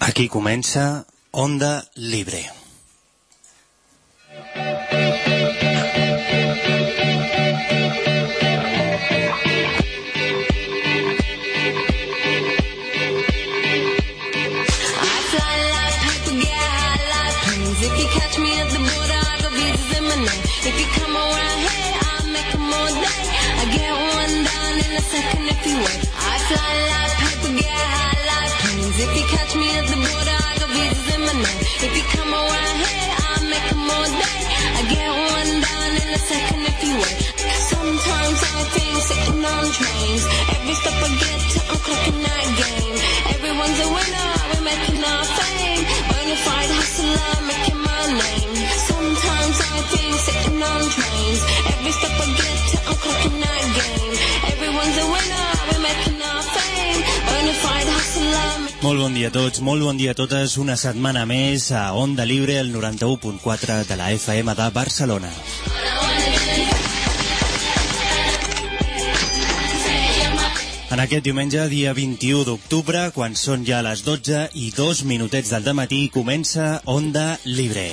Aquí comença Onda Libre. Trains. Every step I get to, I'm clocking that game. Everyone's a winner, we're making our fame. Bonafide hustler, making my name. Sometimes I think sitting on trains. Every step I get to, I'm clocking that game. Everyone's a winner, we're making our fame. Bonafide hustler. Molt bon dia a tots, molt bon dia a totes. Una setmana més a Onda Libre, el 91.4 de la FM de Barcelona. En aquest diumenge, dia 21 d'octubre, quan són ja les 12 i 2 minutets del dematí, comença Onda Libre.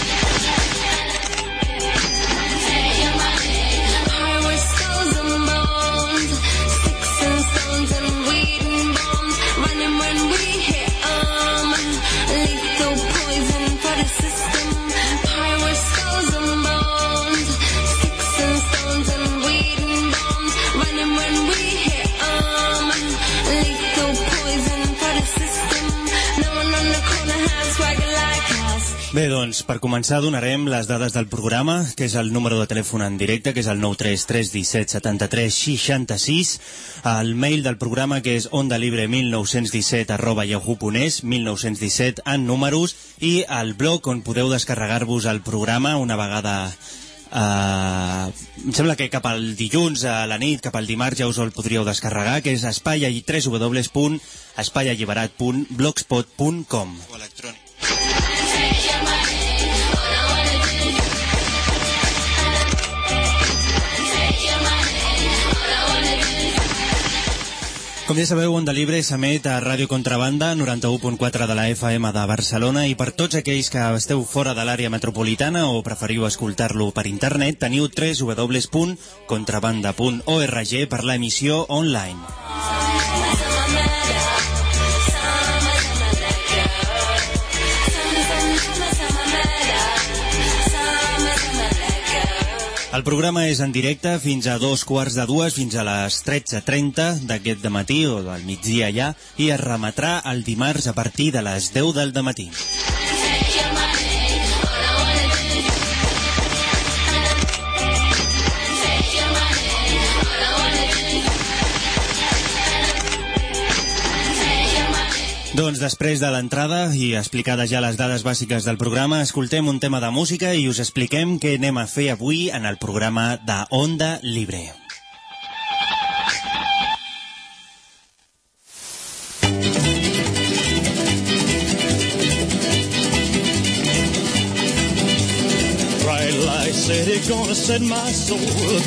Bé, doncs, per començar donarem les dades del programa, que és el número de telèfon en directe, que és el 933177366, el mail del programa, que és ondalibre1917@yahoo.es, 1917 en números, i el blog on podeu descarregar-vos el programa una vegada... em sembla que cap al dilluns a la nit, cap al dimarts ja us el podríeu descarregar, que és www.espaialliberat.blogspot.com o electrònic. Com ja sabeu, Onda Libre s'emet a Ràdio Contrabanda, 91.4 de la FM de Barcelona, i per tots aquells que esteu fora de l'àrea metropolitana o preferiu escoltar-lo per internet, teniu www.contrabanda.org per l'emissió online. El programa és en directe fins a 2:15, fins a les 13:30 d'aquest dematí o del migdia ja, i es remetrà el dimarts a partir de les 10 del dematí. Doncs després de l'entrada i explicades ja les dades bàsiques del programa, escoltem un tema de música i us expliquem què anem a fer avui en el programa de Onda Libre. Bright light city, gonna set my soul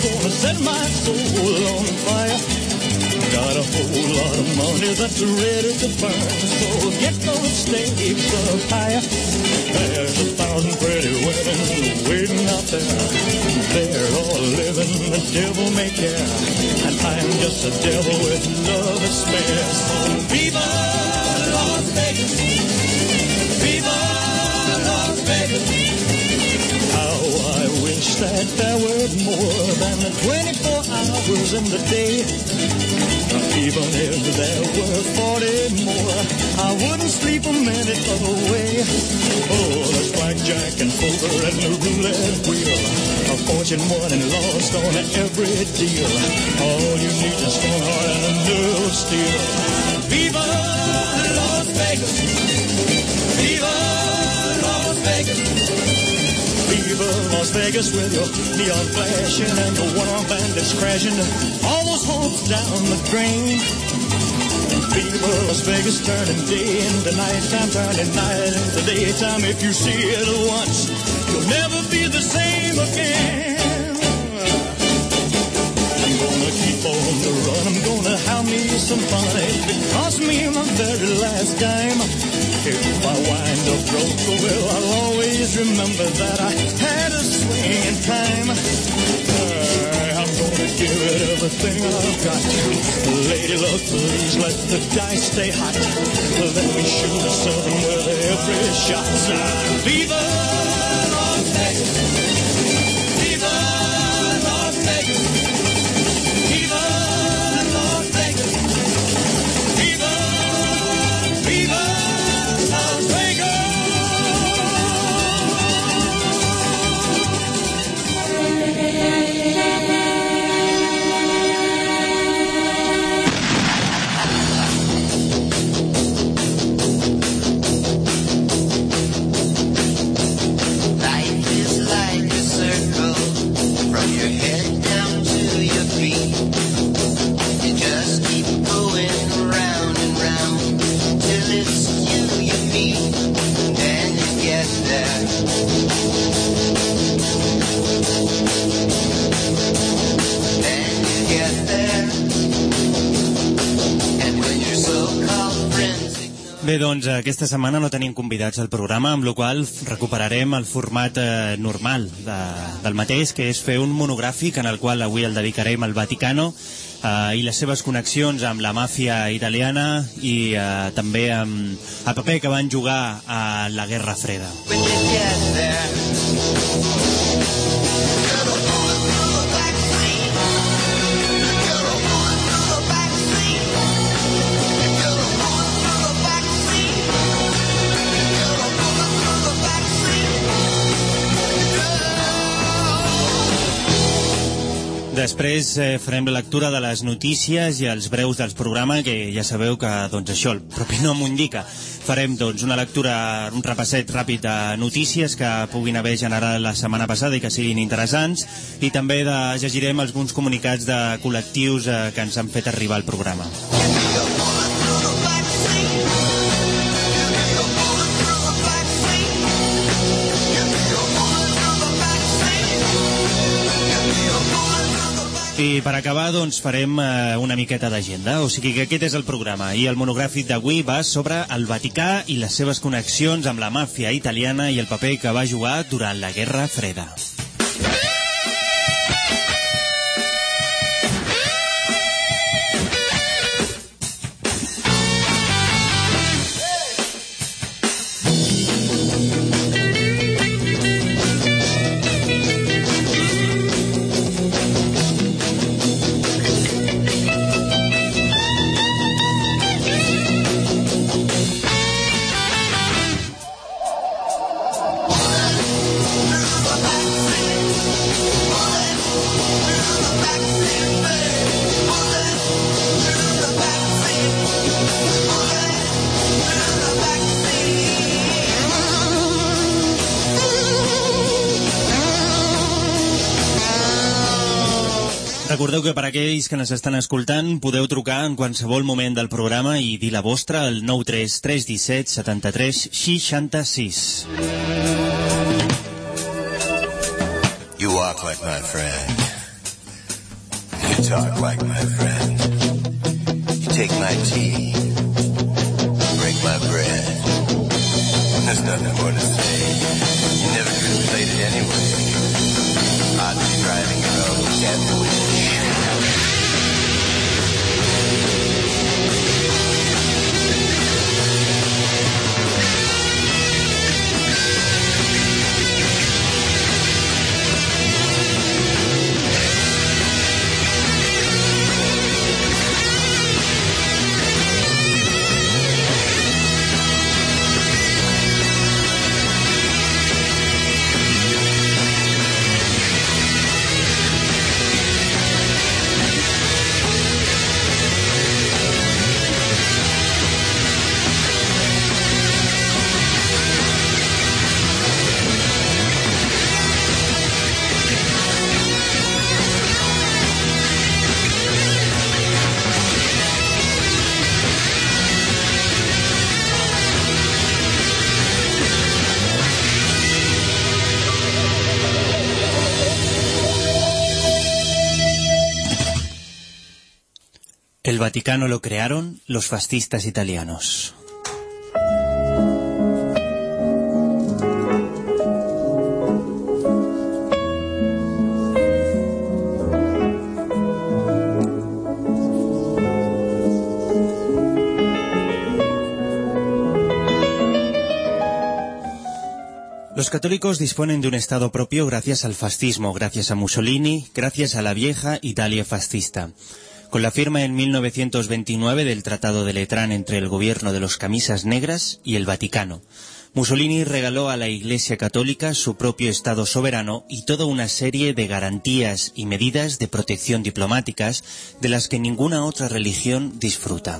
on fire. Got a whole lot of money that's ready to burn, so get those stakes up higher. There's 1,000 pretty women waiting out there. They're all living the devil may care, and I'm just a devil with love to spare. So viva Las Vegas, viva Las Vegas. How I wish that there were more than 24 hours in the day. Even if there were 40 more, I wouldn't sleep a minute away. Oh, there's blackjack and poker and the roulette wheel, a fortune won and lost on every deal. All you need is strong heart and a nerve of steel. Viva Las Vegas! Viva Las Vegas! Viva Las Vegas with your neon flashing and your one-armed bandits crashing. All those hopes down the drain. Viva Las Vegas turning day into nighttime, turning night into daytime. If you see it once, you'll never be the same again. I'm gonna keep for them to run. I'm gonna have me some fun. It cost me my very last dime. If I wind up broke, well, I'll always remember that I had a swing in time. I'm gonna give it everything I've got. Lady luck, please let the dice stay hot. Let me shoot a seven with every shot. Viva Las Vegas! Viva Las Vegas! Viva Las Vegas! Viva, Viva Las Vegas! Bé, doncs aquesta setmana no tenim convidats al programa, amb la qual recuperarem el format normal del mateix, que és fer un monogràfic en el qual avui el dedicarem al Vaticano i les seves connexions amb la màfia italiana i també amb el paper que van jugar a la Guerra Freda. Després farem la lectura de les notícies i els breus del programa, que ja sabeu que doncs això el propi nom ho indica. Farem doncs una lectura, un repasset ràpid de notícies que puguin haver generat la setmana passada i que siguin interessants, i també llegirem alguns comunicats de col·lectius que ens han fet arribar al programa. I per acabar, doncs, farem una miqueta d'agenda. O sigui que aquest és el programa. I el monogràfic d'avui va sobre el Vaticà i les seves connexions amb la màfia italiana i el paper que va jugar durant la Guerra Freda. Recordeu que per aquells que ens estan escoltant podeu trucar en qualsevol moment del programa i dir la vostra al 93 317 73 66. You walk like my friend. You talk like my friend. You take my tea. Break my bread. There's nothing more to say. You never could have played it anyway. I'd be driving your own death wish. El Vaticano lo crearon los fascistas italianos. Los católicos disponen de un Estado propio gracias al fascismo, gracias a Mussolini, gracias a la vieja Italia fascista. Con la firma en 1929 del Tratado de Letrán entre el gobierno de los camisas negras y el Vaticano, Mussolini regaló a la Iglesia Católica su propio Estado soberano y toda una serie de garantías y medidas de protección diplomáticas de las que ninguna otra religión disfruta.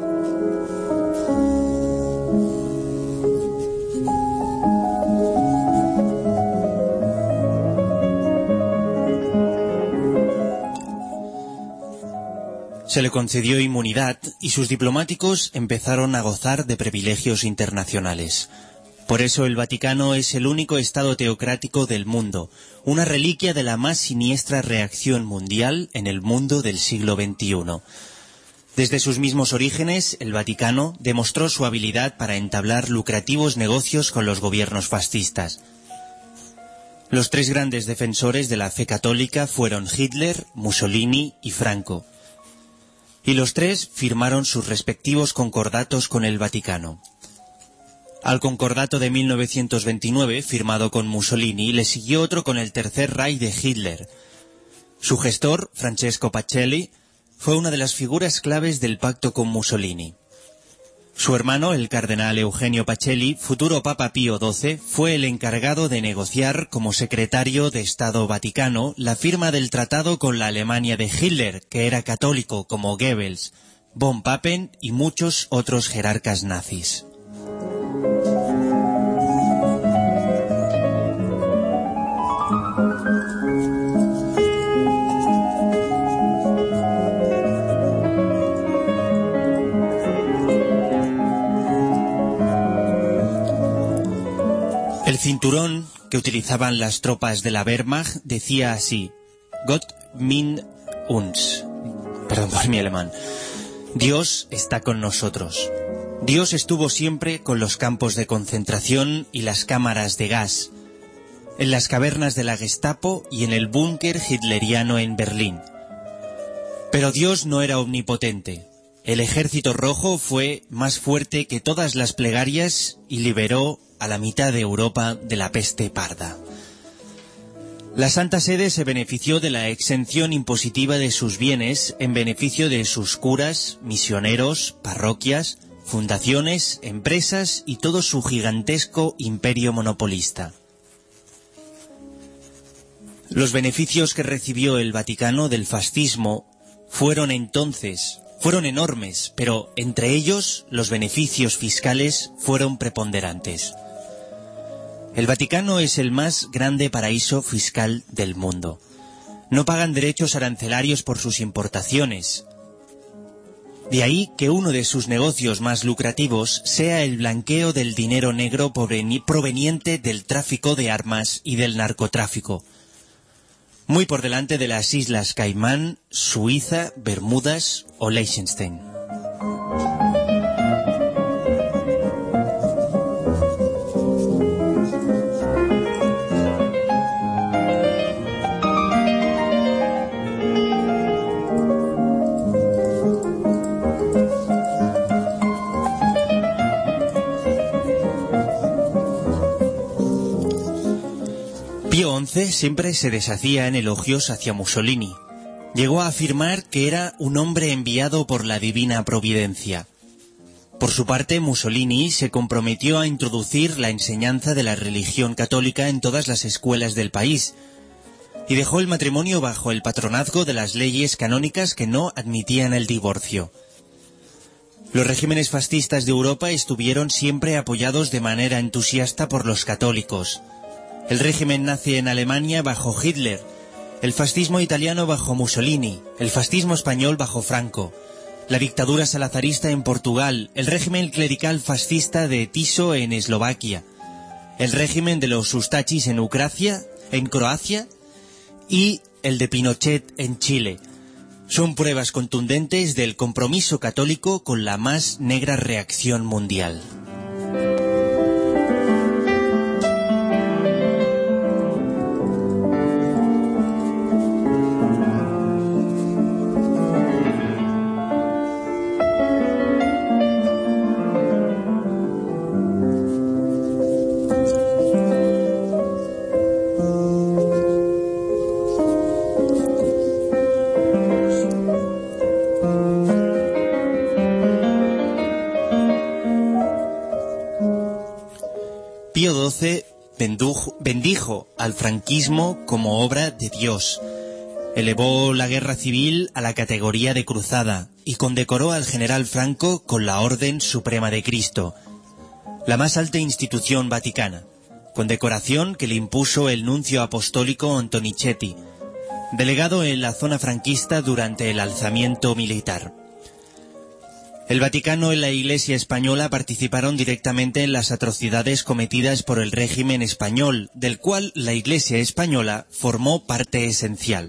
Se le concedió inmunidad y sus diplomáticos empezaron a gozar de privilegios internacionales. Por eso el Vaticano es el único Estado teocrático del mundo, una reliquia de la más siniestra reacción mundial en el mundo del siglo XXI. Desde sus mismos orígenes, el Vaticano demostró su habilidad para entablar lucrativos negocios con los gobiernos fascistas. Los tres grandes defensores de la fe católica fueron Hitler, Mussolini y Franco. Y los tres firmaron sus respectivos concordatos con el Vaticano. Al concordato de 1929, firmado con Mussolini, le siguió otro con el Tercer Reich de Hitler. Su gestor, Francesco Pacelli, fue una de las figuras claves del pacto con Mussolini. Su hermano, el cardenal Eugenio Pacelli, futuro Papa Pío XII, fue el encargado de negociar como secretario de Estado Vaticano la firma del tratado con la Alemania de Hitler, que era católico, como Goebbels, von Papen y muchos otros jerarcas nazis. El cinturón que utilizaban las tropas de la Wehrmacht decía así: Gott mit uns. Perdón por mi alemán. Dios está con nosotros. Dios estuvo siempre con los campos de concentración y las cámaras de gas, en las cavernas de la Gestapo y en el búnker hitleriano en Berlín. Pero Dios no era omnipotente. El ejército rojo fue más fuerte que todas las plegarias y liberó a la mitad de Europa de la peste parda. La Santa Sede se benefició de la exención impositiva de sus bienes en beneficio de sus curas, misioneros, parroquias, fundaciones, empresas y todo su gigantesco imperio monopolista. Los beneficios que recibió el Vaticano del fascismo fueron enormes, pero entre ellos los beneficios fiscales fueron preponderantes. El Vaticano es el más grande paraíso fiscal del mundo. No pagan derechos arancelarios por sus importaciones. De ahí que uno de sus negocios más lucrativos sea el blanqueo del dinero negro proveniente del tráfico de armas y del narcotráfico. Muy por delante de las Islas Caimán, Suiza, Bermudas o Liechtenstein. Pío XI siempre se deshacía en elogios hacia Mussolini. Llegó a afirmar que era un hombre enviado por la divina providencia. Por su parte, Mussolini se comprometió a introducir la enseñanza de la religión católica en todas las escuelas del país y dejó el matrimonio bajo el patronazgo de las leyes canónicas que no admitían el divorcio. Los regímenes fascistas de Europa estuvieron siempre apoyados de manera entusiasta por los católicos. El régimen nazi en Alemania bajo Hitler, el fascismo italiano bajo Mussolini, el fascismo español bajo Franco, la dictadura salazarista en Portugal, el régimen clerical fascista de Tiso en Eslovaquia, el régimen de los Ustachis en Croacia y el de Pinochet en Chile. Son pruebas contundentes del compromiso católico con la más negra reacción mundial. Pío XII bendijo al franquismo como obra de Dios, elevó la guerra civil a la categoría de cruzada y condecoró al general Franco con la Orden Suprema de Cristo, la más alta institución vaticana, condecoración que le impuso el nuncio apostólico Antonichetti, delegado en la zona franquista durante el alzamiento militar. El Vaticano y la Iglesia española participaron directamente en las atrocidades cometidas por el régimen español, del cual la Iglesia española formó parte esencial.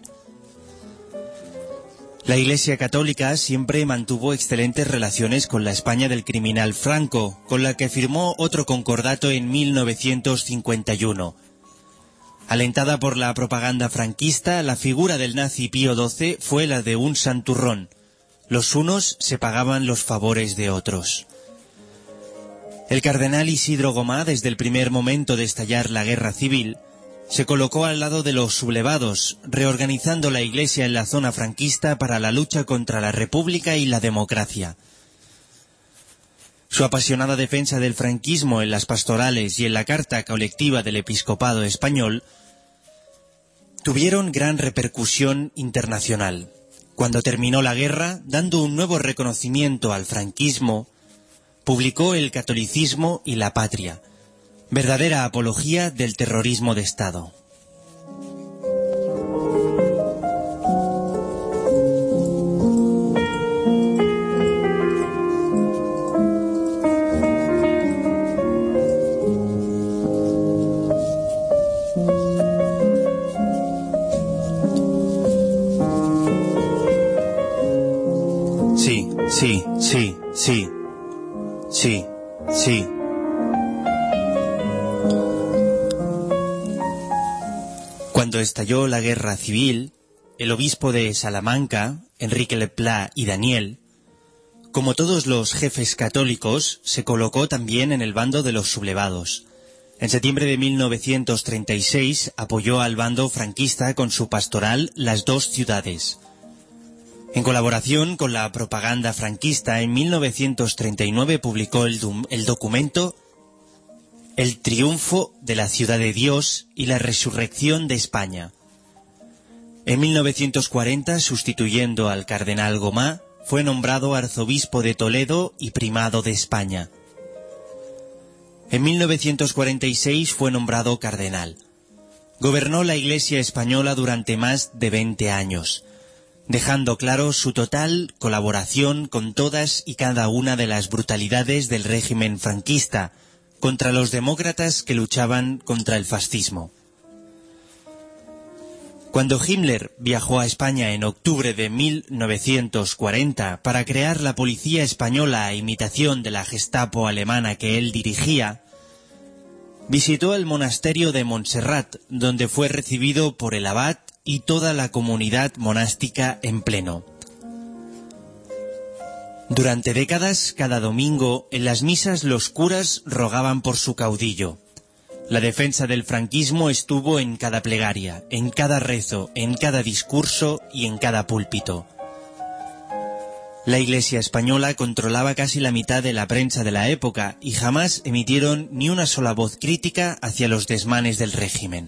La Iglesia católica siempre mantuvo excelentes relaciones con la España del criminal Franco, con la que firmó otro concordato en 1951. Alentada por la propaganda franquista, la figura del nazi Pío XII fue la de un santurrón. Los unos se pagaban los favores de otros. El cardenal Isidro Gomá, desde el primer momento de estallar la guerra civil, se colocó al lado de los sublevados, reorganizando la Iglesia en la zona franquista para la lucha contra la República y la democracia. Su apasionada defensa del franquismo en las pastorales y en la carta colectiva del episcopado español tuvieron gran repercusión internacional. Cuando terminó la guerra, dando un nuevo reconocimiento al franquismo, publicó El catolicismo y la patria, verdadera apología del terrorismo de Estado. Sí. Cuando estalló la guerra civil, el obispo de Salamanca, Enrique Lepla y Daniel, como todos los jefes católicos, se colocó también en el bando de los sublevados. En septiembre de 1936 apoyó al bando franquista con su pastoral Las dos ciudades. En colaboración con la propaganda franquista, en 1939 publicó el documento El triunfo de la ciudad de Dios y la resurrección de España. En 1940, sustituyendo al cardenal Gomá, fue nombrado arzobispo de Toledo y primado de España. En 1946 fue nombrado cardenal. Gobernó la Iglesia española durante más de 20 años. Dejando claro su total colaboración con todas y cada una de las brutalidades del régimen franquista, contra los demócratas que luchaban contra el fascismo. Cuando Himmler viajó a España en octubre de 1940 para crear la policía española a imitación de la Gestapo alemana que él dirigía, visitó el monasterio de Montserrat, donde fue recibido por el abad y toda la comunidad monástica en pleno. Durante décadas, cada domingo, en las misas los curas rogaban por su caudillo. La defensa del franquismo estuvo en cada plegaria, en cada rezo, en cada discurso y en cada púlpito. La Iglesia española controlaba casi la mitad de la prensa de la época y jamás emitieron ni una sola voz crítica hacia los desmanes del régimen.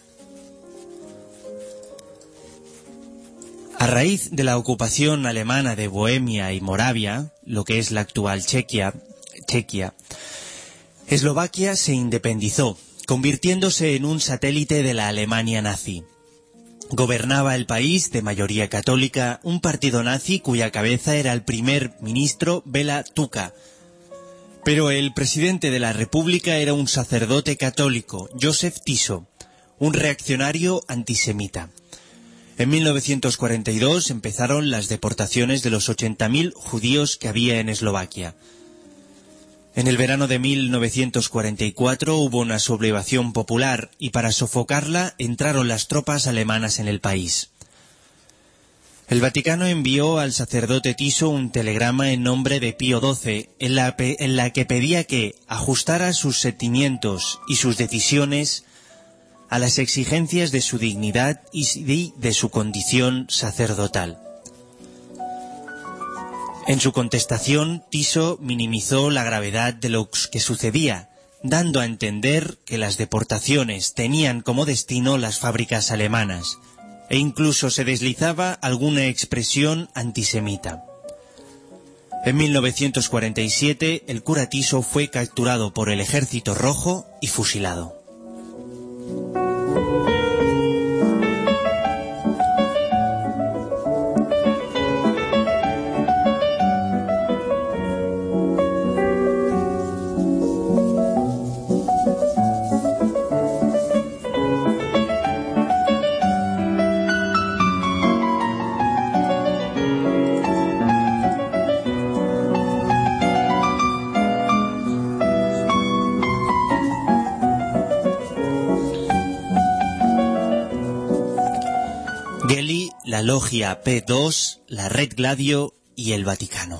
A raíz de la ocupación alemana de Bohemia y Moravia, lo que es la actual Chequia, Eslovaquia se independizó, convirtiéndose en un satélite de la Alemania nazi. Gobernaba el país, de mayoría católica, un partido nazi cuya cabeza era el primer ministro Bela Tuka. Pero el presidente de la República era un sacerdote católico, Józef Tiso, un reaccionario antisemita. En 1942 empezaron las deportaciones de los 80.000 judíos que había en Eslovaquia. En el verano de 1944 hubo una sublevación popular y para sofocarla entraron las tropas alemanas en el país. El Vaticano envió al sacerdote Tiso un telegrama en nombre de Pío XII en la que pedía que ajustara sus sentimientos y sus decisiones a las exigencias de su dignidad y de su condición sacerdotal. En su contestación, Tiso minimizó la gravedad de lo que sucedía, dando a entender que las deportaciones tenían como destino las fábricas alemanas, e incluso se deslizaba alguna expresión antisemita. En 1947, el cura Tiso fue capturado por el Ejército Rojo y fusilado. Gelli, la Logia P2, la Red Gladio y el Vaticano.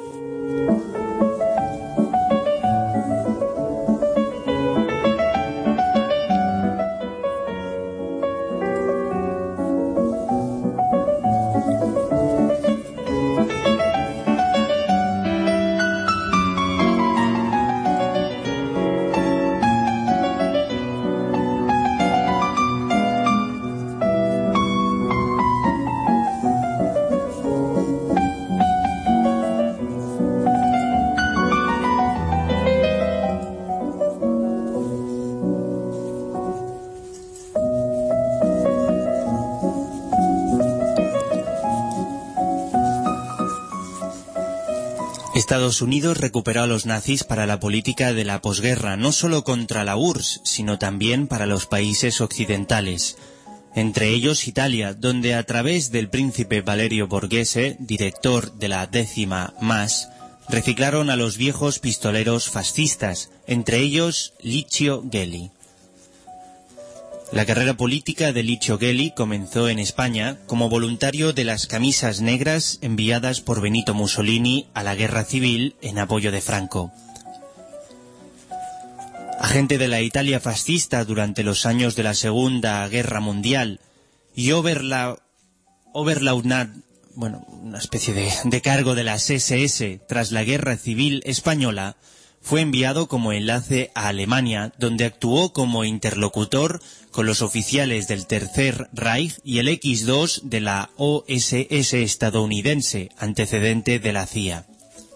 Estados Unidos recuperó a los nazis para la política de la posguerra, no solo contra la URSS, sino también para los países occidentales, entre ellos Italia, donde a través del príncipe Valerio Borghese, director de la 10ª MAS, reciclaron a los viejos pistoleros fascistas, entre ellos Licio Gelli. La carrera política de Licio Gelli comenzó en España como voluntario de las camisas negras enviadas por Benito Mussolini a la guerra civil en apoyo de Franco. Agente de la Italia fascista durante los años de la Segunda Guerra Mundial y una especie de cargo de las SS tras la Guerra Civil Española, fue enviado como enlace a Alemania, donde actuó como interlocutor con los oficiales del Tercer Reich y el X-2 de la OSS estadounidense, antecedente de la CIA.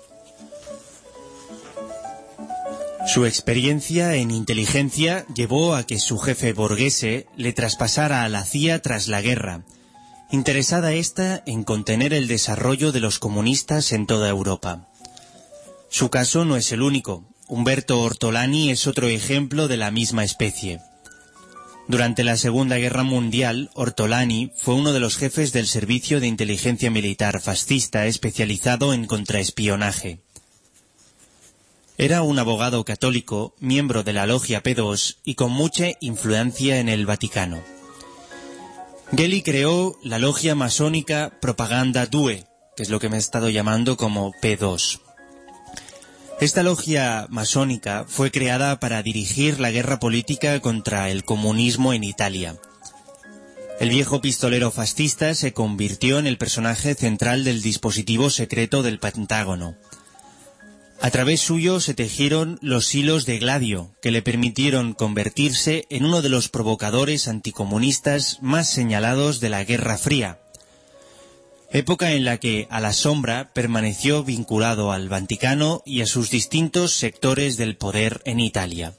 Su experiencia en inteligencia llevó a que su jefe Borghese le traspasara a la CIA tras la guerra, interesada ésta en contener el desarrollo de los comunistas en toda Europa. Su caso no es el único. Umberto Ortolani es otro ejemplo de la misma especie. Durante la Segunda Guerra Mundial, Ortolani fue uno de los jefes del Servicio de Inteligencia Militar fascista especializado en contraespionaje. Era un abogado católico, miembro de la Logia P2 y con mucha influencia en el Vaticano. Gelli creó la logia masónica Propaganda Due, que es lo que me he estado llamando como P2. Esta logia masónica fue creada para dirigir la guerra política contra el comunismo en Italia. El viejo pistolero fascista se convirtió en el personaje central del dispositivo secreto del Pentágono. A través suyo se tejieron los hilos de Gladio, que le permitieron convertirse en uno de los provocadores anticomunistas más señalados de la Guerra Fría, época en la que, a la sombra, permaneció vinculado al Vaticano y a sus distintos sectores del poder en Italia.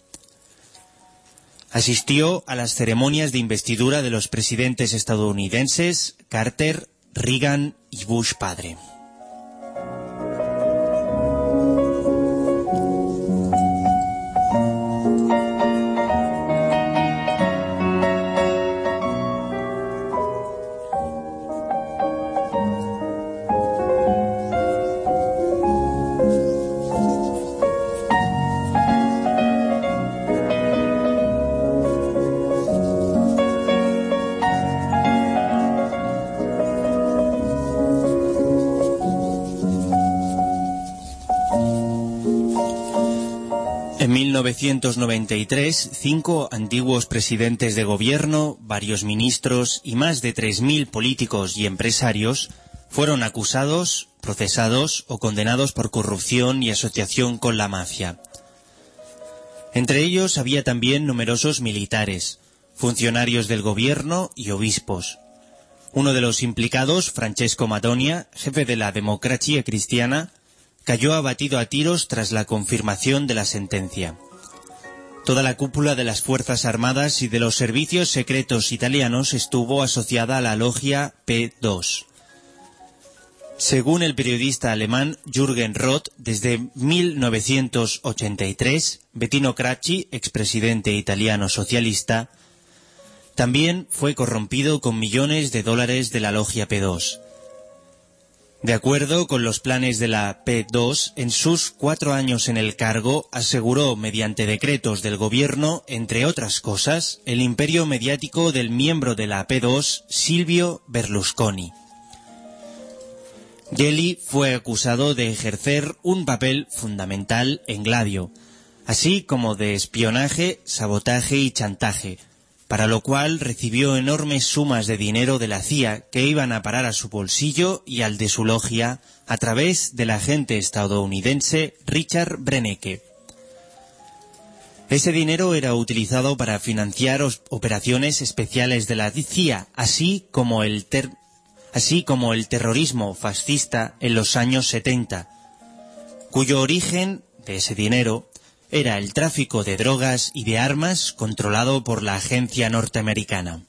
Asistió a las ceremonias de investidura de los presidentes estadounidenses Carter, Reagan y Bush padre. En 1993, 5 antiguos presidentes de gobierno, varios ministros y más de 3.000 políticos y empresarios fueron acusados, procesados o condenados por corrupción y asociación con la mafia. Entre ellos había también numerosos militares, funcionarios del gobierno y obispos. Uno de los implicados, Francesco Madonia, jefe de la Democrazia Cristiana, cayó abatido a tiros tras la confirmación de la sentencia. Toda la cúpula de las Fuerzas Armadas y de los servicios secretos italianos estuvo asociada a la logia P2. Según el periodista alemán Jürgen Roth, desde 1983, Bettino Craxi, expresidente italiano socialista, también fue corrompido con millones de dólares de la logia P2. De acuerdo con los planes de la P2, en sus 4 años en el cargo, aseguró mediante decretos del gobierno, entre otras cosas, el imperio mediático del miembro de la P2, Silvio Berlusconi. Gelli fue acusado de ejercer un papel fundamental en Gladio, así como de espionaje, sabotaje y chantaje, para lo cual recibió enormes sumas de dinero de la CIA que iban a parar a su bolsillo y al de su logia a través del agente estadounidense Richard Brennecke. Ese dinero era utilizado para financiar operaciones especiales de la CIA, así como el terrorismo fascista en los años 70, cuyo origen de ese dinero era el tráfico de drogas y de armas controlado por la agencia norteamericana.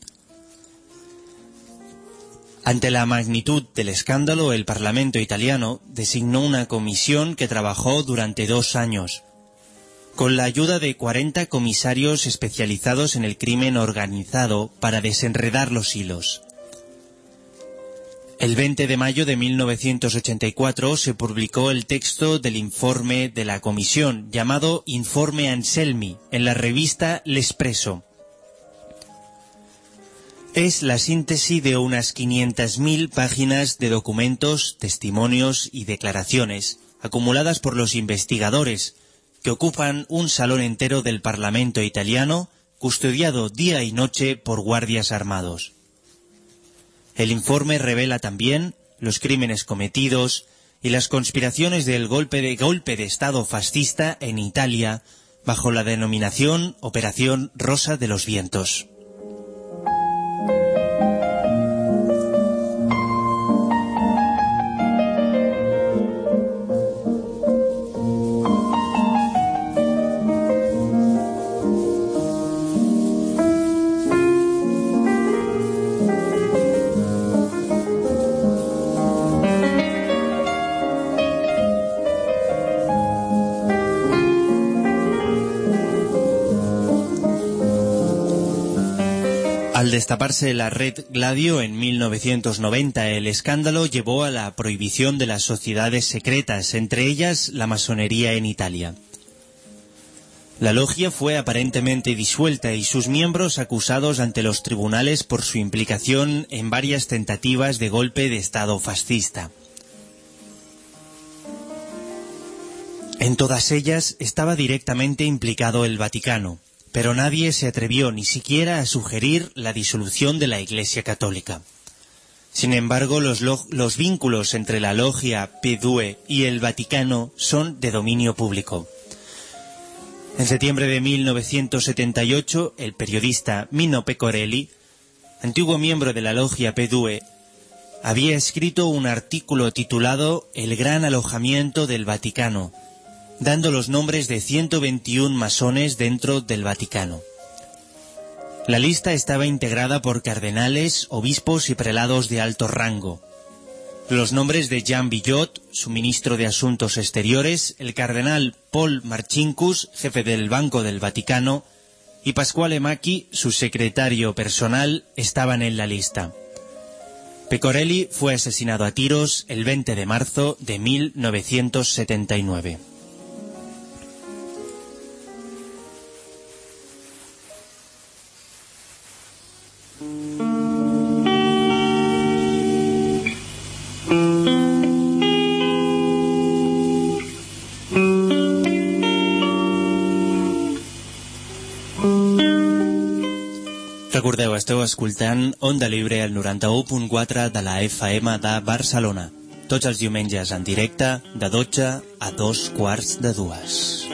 Ante la magnitud del escándalo, el Parlamento italiano designó una comisión que trabajó durante 2 años, con la ayuda de 40 comisarios especializados en el crimen organizado para desenredar los hilos. El 20 de mayo de 1984 se publicó el texto del informe de la comisión, llamado Informe Anselmi, en la revista L'Espresso. Es la síntesis de unas 500.000 páginas de documentos, testimonios y declaraciones, acumuladas por los investigadores, que ocupan un salón entero del Parlamento italiano, custodiado día y noche por guardias armados. El informe revela también los crímenes cometidos y las conspiraciones del golpe de Estado fascista en Italia bajo la denominación Operación Rosa de los Vientos. Al destaparse la red Gladio en 1990, el escándalo llevó a la prohibición de las sociedades secretas, entre ellas la masonería en Italia. La logia fue aparentemente disuelta y sus miembros acusados ante los tribunales por su implicación en varias tentativas de golpe de Estado fascista. En todas ellas estaba directamente implicado el Vaticano, pero nadie se atrevió ni siquiera a sugerir la disolución de la Iglesia Católica. Sin embargo, los vínculos entre la logia P2 y el Vaticano son de dominio público. En septiembre de 1978, el periodista Mino Pecorelli, antiguo miembro de la logia P2, había escrito un artículo titulado El gran alojamiento del Vaticano, dando los nombres de 121 masones dentro del Vaticano. La lista estaba integrada por cardenales, obispos y prelados de alto rango. Los nombres de Jean Billot, su ministro de Asuntos Exteriores, el cardenal Paul Marcinkus, jefe del Banco del Vaticano, y Pasquale Macchi, su secretario personal, estaban en la lista. Pecorelli fue asesinado a tiros el 20 de marzo de 1979. Recordeu, esteu escoltant Onda Libre al 91.4 de la FM de Barcelona. Tots els diumenges en directe de 12 a 2:15.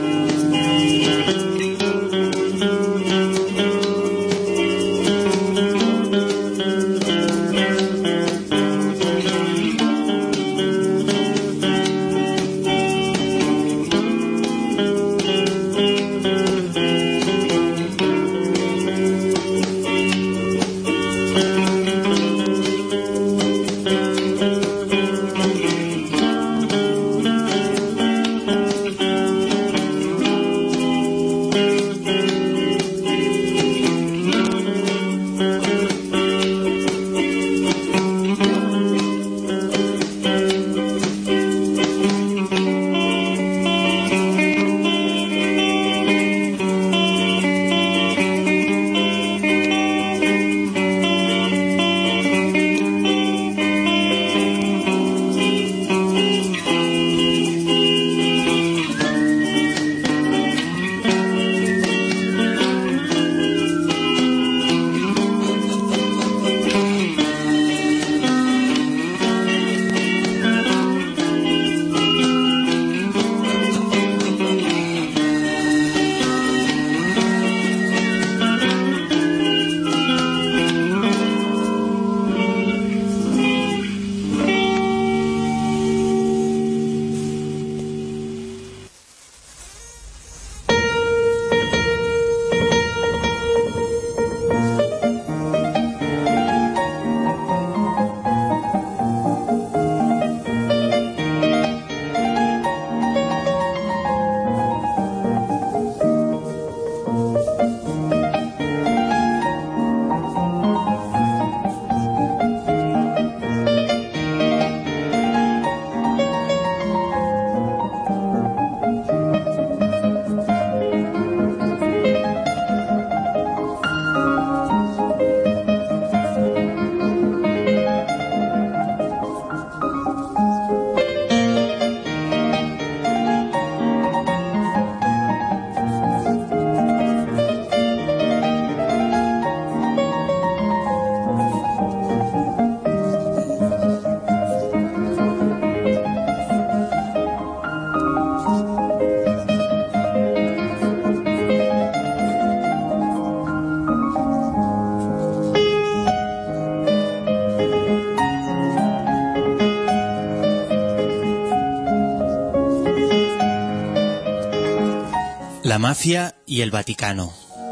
La mafia y el Vaticano.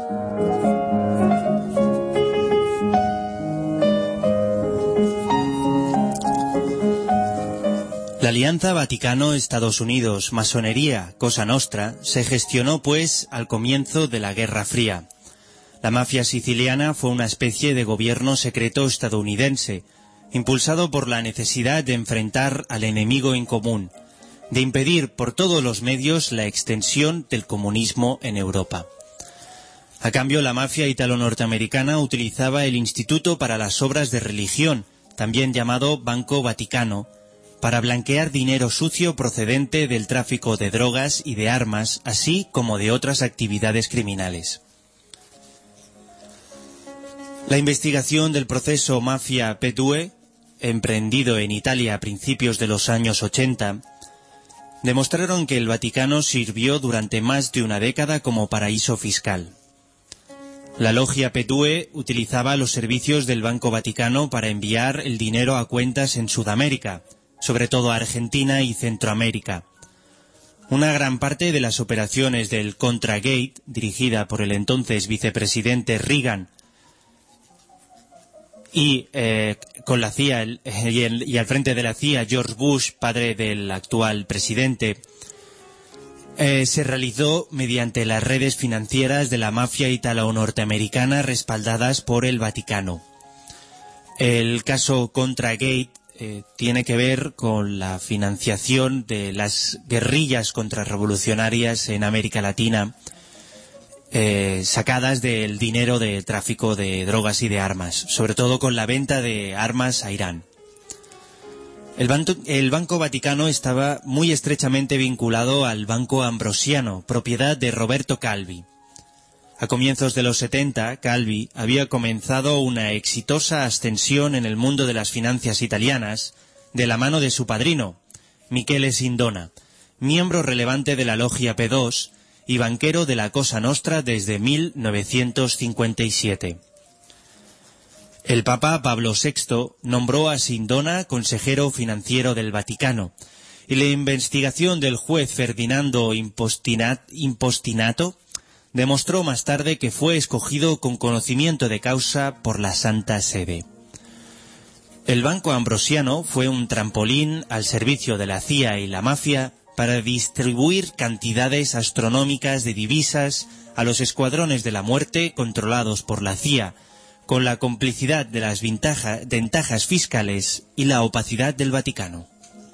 La alianza Vaticano-Estados Unidos, masonería, Cosa Nostra, se gestionó pues al comienzo de la Guerra Fría. La mafia siciliana fue una especie de gobierno secreto estadounidense, impulsado por la necesidad de enfrentar al enemigo en común, de impedir por todos los medios la extensión del comunismo en Europa. A cambio, la mafia italo-norteamericana utilizaba el Instituto para las Obras de Religión, también llamado Banco Vaticano, para blanquear dinero sucio procedente del tráfico de drogas y de armas, así como de otras actividades criminales. La investigación del proceso Mafia P2, emprendido en Italia a principios de los años 80, demostraron que el Vaticano sirvió durante más de una década como paraíso fiscal. La logia P2 utilizaba los servicios del Banco Vaticano para enviar el dinero a cuentas en Sudamérica, sobre todo a Argentina y Centroamérica. Una gran parte de las operaciones del Contragate, dirigida por el entonces vicepresidente Reagan, y con la CIA y al frente de la CIA George Bush, padre del actual presidente, se realizó mediante las redes financieras de la mafia italo-norteamericana respaldadas por el Vaticano. El caso Contragate tiene que ver con la financiación de las guerrillas contrarrevolucionarias en América Latina, sacadas del dinero del tráfico de drogas y de armas, sobre todo con la venta de armas a Irán. El Banco Vaticano estaba muy estrechamente vinculado al Banco Ambrosiano, propiedad de Roberto Calvi. A comienzos de los 70, Calvi había comenzado una exitosa ascensión en el mundo de las finanzas italianas de la mano de su padrino, Michele Sindona, miembro relevante de la Logia P2 y banquero de la Cosa Nostra desde 1957. El Papa Pablo VI nombró a Sindona consejero financiero del Vaticano, y la investigación del juez Ferdinando Impostinato demostró más tarde que fue escogido con conocimiento de causa por la Santa Sede. El Banco Ambrosiano fue un trampolín al servicio de la CIA y la mafia para distribuir cantidades astronómicas de divisas a los escuadrones de la muerte controlados por la CIA, con la complicidad de las ventajas fiscales y la opacidad del Vaticano.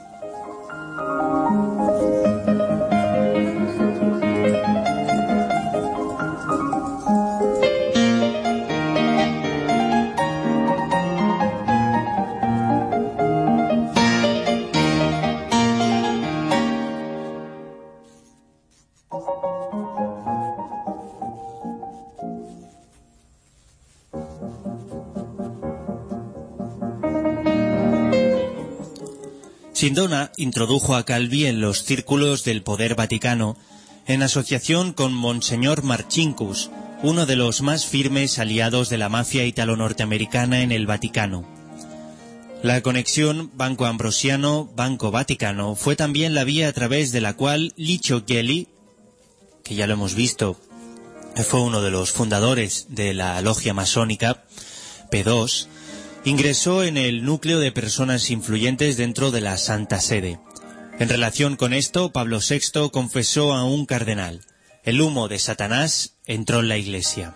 Sindona introdujo a Calvi en los círculos del poder vaticano en asociación con Monseñor Marcinkus, uno de los más firmes aliados de la mafia italo-norteamericana en el Vaticano. La conexión Banco Ambrosiano-Banco Vaticano fue también la vía a través de la cual Licio Gelli, que ya lo hemos visto, fue uno de los fundadores de la logia masónica P2, ingresó en el núcleo de personas influyentes dentro de la Santa Sede. En relación con esto, Pablo VI confesó a un cardenal: el humo de Satanás entró en la Iglesia.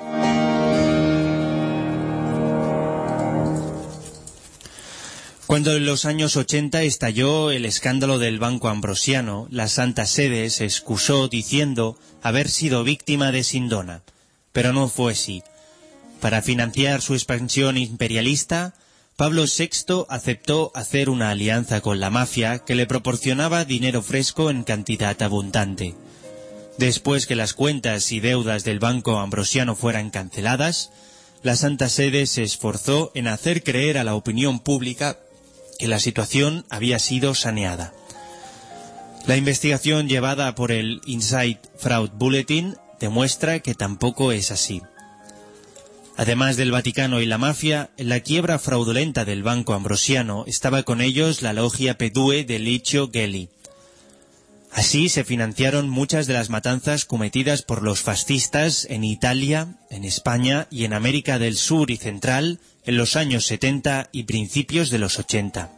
Cuando en los años 80 estalló el escándalo del Banco Ambrosiano, la Santa Sede se excusó diciendo haber sido víctima de Sindona, pero no fue así. Para financiar su expansión imperialista, Pablo VI aceptó hacer una alianza con la mafia que le proporcionaba dinero fresco en cantidad abundante. Después que las cuentas y deudas del Banco Ambrosiano fueran canceladas, la Santa Sede se esforzó en hacer creer a la opinión pública que la situación había sido saneada. La investigación llevada por el Inside Fraud Bulletin demuestra que tampoco es así. Además del Vaticano y la mafia, en la quiebra fraudulenta del Banco Ambrosiano estaba con ellos la logia P2 de Licio Gelli. Así se financiaron muchas de las matanzas cometidas por los fascistas en Italia, en España y en América del Sur y Central en los años 70 y principios de los 80.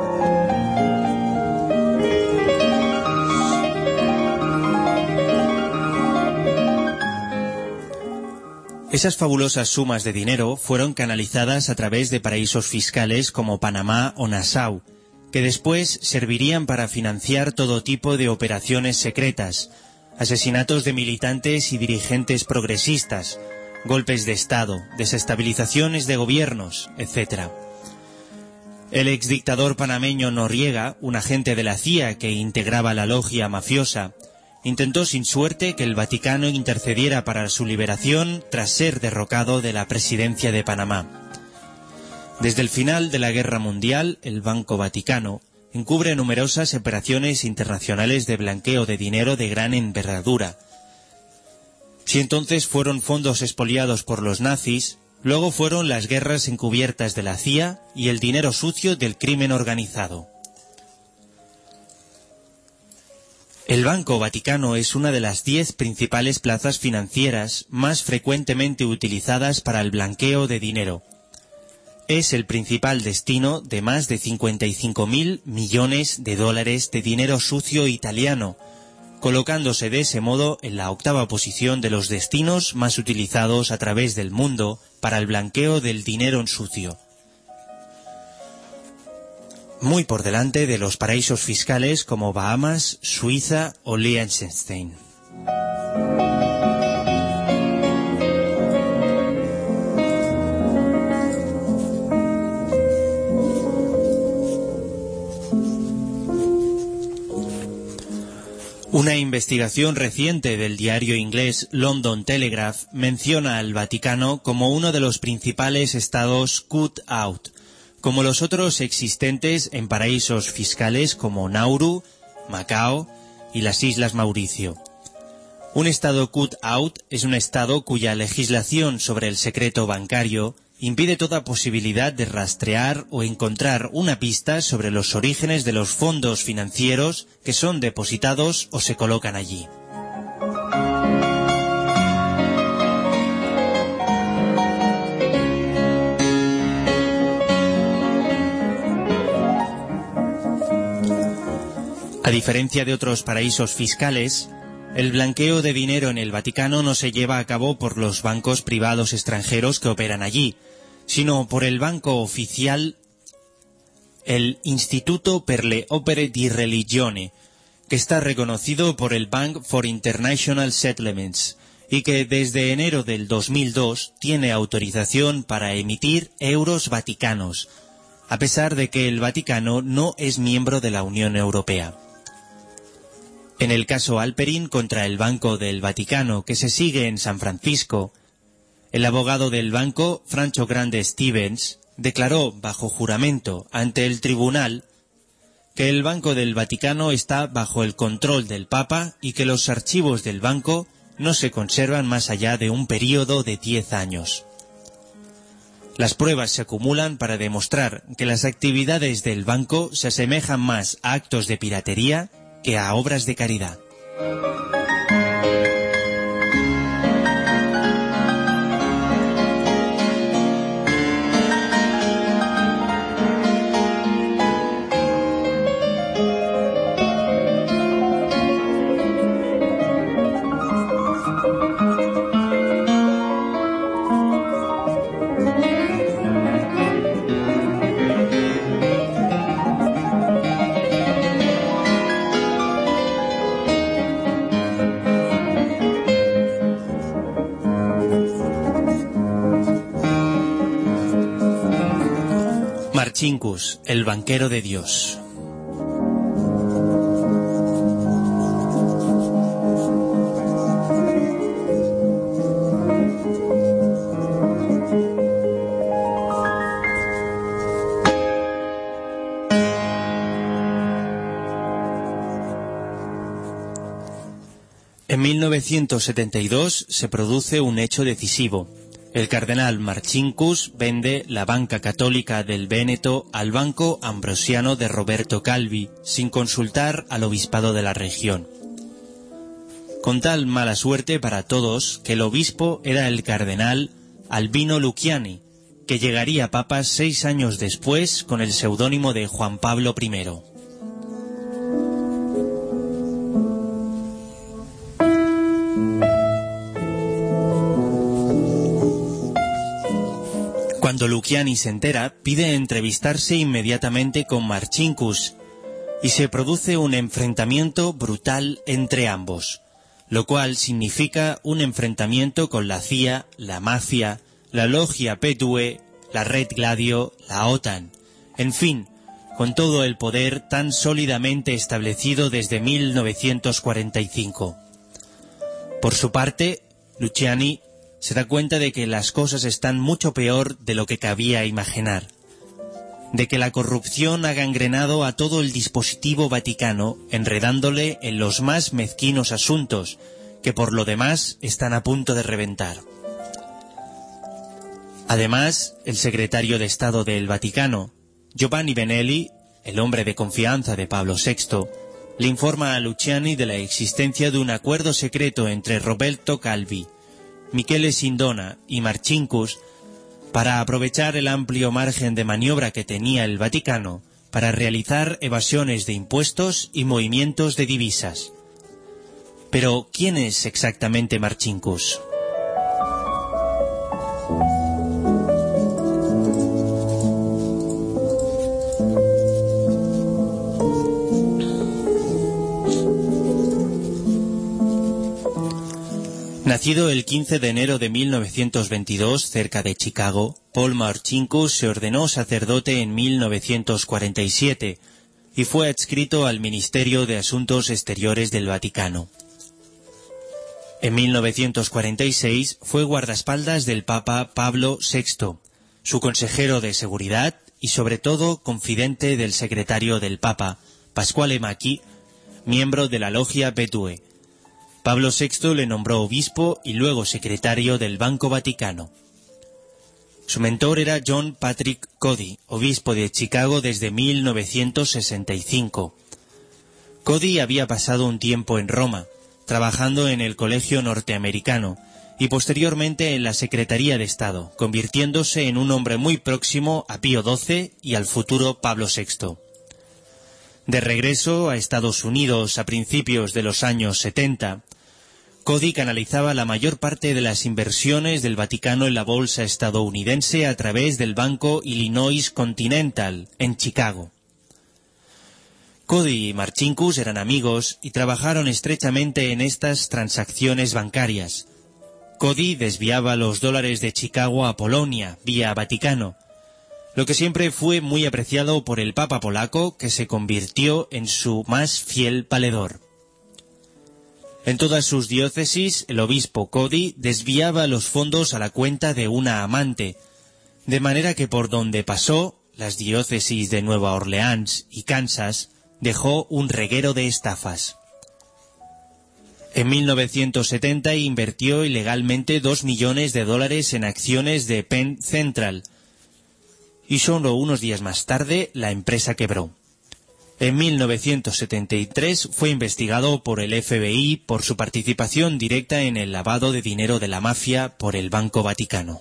Esas fabulosas sumas de dinero fueron canalizadas a través de paraísos fiscales como Panamá o Nassau, que después servirían para financiar todo tipo de operaciones secretas, asesinatos de militantes y dirigentes progresistas, golpes de Estado, desestabilizaciones de gobiernos, etc. El exdictador panameño Noriega, un agente de la CIA que integraba la logia mafiosa, intentó sin suerte que el Vaticano intercediera para su liberación tras ser derrocado de la presidencia de Panamá. Desde el final de la Guerra Mundial, el Banco Vaticano encubre numerosas operaciones internacionales de blanqueo de dinero de gran envergadura. Si entonces fueron fondos expoliados por los nazis, luego fueron las guerras encubiertas de la CIA y el dinero sucio del crimen organizado. El Banco Vaticano es una de las 10 principales plazas financieras más frecuentemente utilizadas para el blanqueo de dinero. Es el principal destino de más de 55.000 millones de dólares de dinero sucio italiano, colocándose de ese modo en la 8ª posición de los destinos más utilizados a través del mundo para el blanqueo del dinero en sucio. Muy por delante de los paraísos fiscales como Bahamas, Suiza o Liechtenstein. Una investigación reciente del diario inglés London Telegraph menciona al Vaticano como uno de los principales estados cut out, como los otros existentes en paraísos fiscales como Nauru, Macao y las Islas Mauricio. Un estado cut out es un estado cuya legislación sobre el secreto bancario impide toda posibilidad de rastrear o encontrar una pista sobre los orígenes de los fondos financieros que son depositados o se colocan allí. A diferencia de otros paraísos fiscales, el blanqueo de dinero en el Vaticano no se lleva a cabo por los bancos privados extranjeros que operan allí, sino por el banco oficial, el Instituto per le Opere di Religione, que está reconocido por el Bank for International Settlements y que desde enero del 2002 tiene autorización para emitir euros vaticanos, a pesar de que el Vaticano no es miembro de la Unión Europea. En el caso Halperin contra el Banco del Vaticano, que se sigue en San Francisco, el abogado del banco, Franco Grande Stevens, declaró bajo juramento ante el tribunal que el Banco del Vaticano está bajo el control del Papa y que los archivos del banco no se conservan más allá de un período de 10 años. Las pruebas se acumulan para demostrar que las actividades del banco se asemejan más a actos de piratería que a obras de caridad. Marcinkus, el banquero de Dios. En 1972 se produce un hecho decisivo. El cardenal Marcinkus vende la banca católica del Véneto al Banco Ambrosiano de Roberto Calvi, sin consultar al obispado de la región. Con tal mala suerte para todos que el obispo era el cardenal Albino Luciani, que llegaría papa 6 años después con el seudónimo de Juan Pablo I. Cuando Luciani se entera, pide entrevistarse inmediatamente con Marcinkus y se produce un enfrentamiento brutal entre ambos, lo cual significa un enfrentamiento con la CIA, la mafia, la logia P2E, la Red Gladio, la OTAN, en fin, con todo el poder tan sólidamente establecido desde 1945. Por su parte, Luciani se da cuenta de que las cosas están mucho peor de lo que cabía imaginar, de que la corrupción ha gangrenado a todo el dispositivo vaticano, enredándole en los más mezquinos asuntos, que por lo demás están a punto de reventar. Además, el secretario de Estado del Vaticano, Giovanni Benelli, el hombre de confianza de Pablo VI, le informa a Luciani de la existencia de un acuerdo secreto entre Roberto Calvi, Michele Sindona y Marcinkus para aprovechar el amplio margen de maniobra que tenía el Vaticano para realizar evasiones de impuestos y movimientos de divisas. Pero, ¿quién es exactamente Marcinkus? Nacido el 15 de enero de 1922 cerca de Chicago, Paul Marcinkus se ordenó sacerdote en 1947 y fue adscrito al Ministerio de Asuntos Exteriores del Vaticano. En 1946 fue guardaespaldas del Papa Pablo VI, su consejero de seguridad y sobre todo confidente del secretario del Papa, Pasquale Macchi, miembro de la logia Betue. Pablo VI le nombró obispo y luego secretario del Banco Vaticano. Su mentor era John Patrick Cody, obispo de Chicago desde 1965. Cody había pasado un tiempo en Roma, trabajando en el Colegio Norteamericano y posteriormente en la Secretaría de Estado, convirtiéndose en un hombre muy próximo a Pío XII y al futuro Pablo VI. De regreso a Estados Unidos a principios de los años 70, Cody canalizaba la mayor parte de las inversiones del Vaticano en la bolsa estadounidense a través del Banco Illinois Continental, en Chicago. Cody y Marcinkus eran amigos y trabajaron estrechamente en estas transacciones bancarias. Cody desviaba los dólares de Chicago a Polonia, vía Vaticano, lo que siempre fue muy apreciado por el Papa polaco, que se convirtió en su más fiel valedor. En todas sus diócesis, el obispo Cody desviaba los fondos a la cuenta de una amante, de manera que por donde pasó, las diócesis de Nueva Orleans y Kansas, dejó un reguero de estafas. En 1970 invirtió ilegalmente $2 millones en acciones de Penn Central, y solo unos días más tarde la empresa quebró. En 1973 fue investigado por el FBI por su participación directa en el lavado de dinero de la mafia por el Banco Vaticano.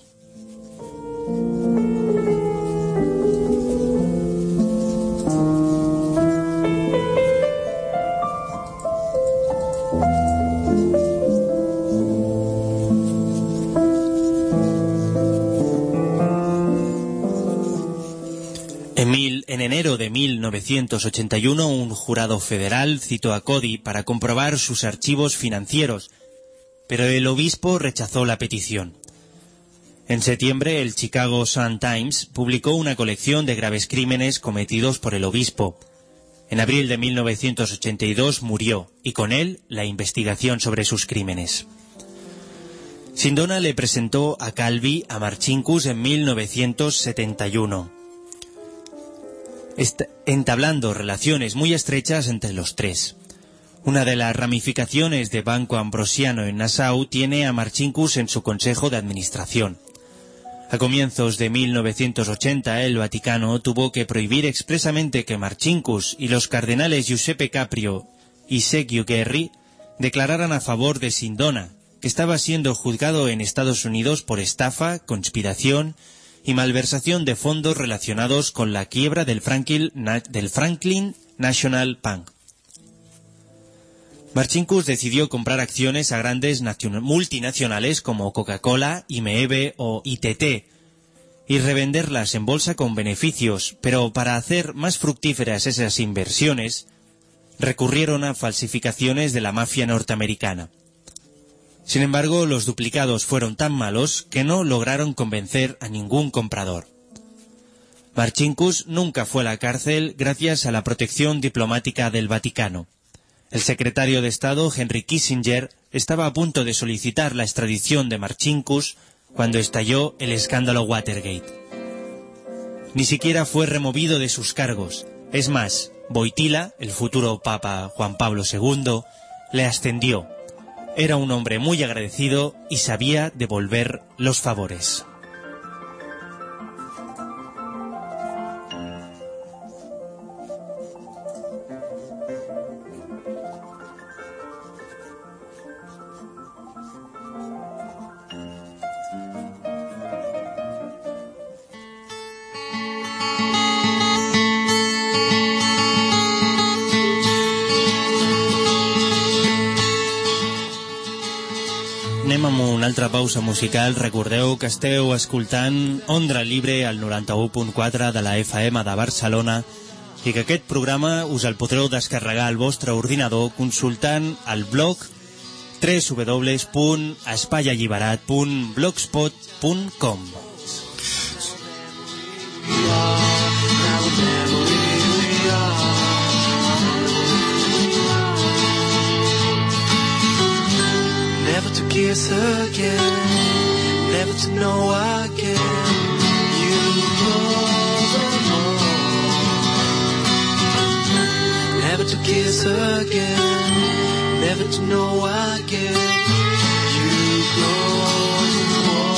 En enero de 1981, un jurado federal citó a Cody para comprobar sus archivos financieros, pero el obispo rechazó la petición. En septiembre, el Chicago Sun-Times publicó una colección de graves crímenes cometidos por el obispo. En abril de 1982 murió, y con él la investigación sobre sus crímenes. Sindona le presentó a Calvi a Marcinkus en 1971. Entablando relaciones muy estrechas entre los tres. Una de las ramificaciones de Banco Ambrosiano en Nassau tiene a Marcinkus en su consejo de administración. A comienzos de 1980, el Vaticano tuvo que prohibir expresamente que Marcinkus y los cardenales Giuseppe Caprio y Sergio Guerri declararan a favor de Sindona, que estaba siendo juzgado en Estados Unidos por estafa, conspiración y malversación de fondos relacionados con la quiebra del Franklin National Bank. Marcinkus decidió comprar acciones a grandes multinacionales como Coca-Cola, IMEB o ITT y revenderlas en bolsa con beneficios, pero para hacer más fructíferas esas inversiones, recurrieron a falsificaciones de la mafia norteamericana. Sin embargo, los duplicados fueron tan malos que no lograron convencer a ningún comprador. Marcinkus nunca fue a la cárcel gracias a la protección diplomática del Vaticano. El secretario de Estado, Henry Kissinger, estaba a punto de solicitar la extradición de Marcinkus cuando estalló el escándalo Watergate. Ni siquiera fue removido de sus cargos. Es más, Wojtyła, el futuro Papa Juan Pablo II, le ascendió. Era un hombre muy agradecido y sabía devolver los favores. Anem amb una altra pausa musical. Recordeu que esteu escoltant Ondra Libre al 91.4 de la FM de Barcelona i que aquest programa us el podreu descarregar al vostre ordinador consultant el blog www.espaialliberat.blogspot.com. never to kiss again, never to know again. You close the door, never to kiss again, never to know again. You close the door.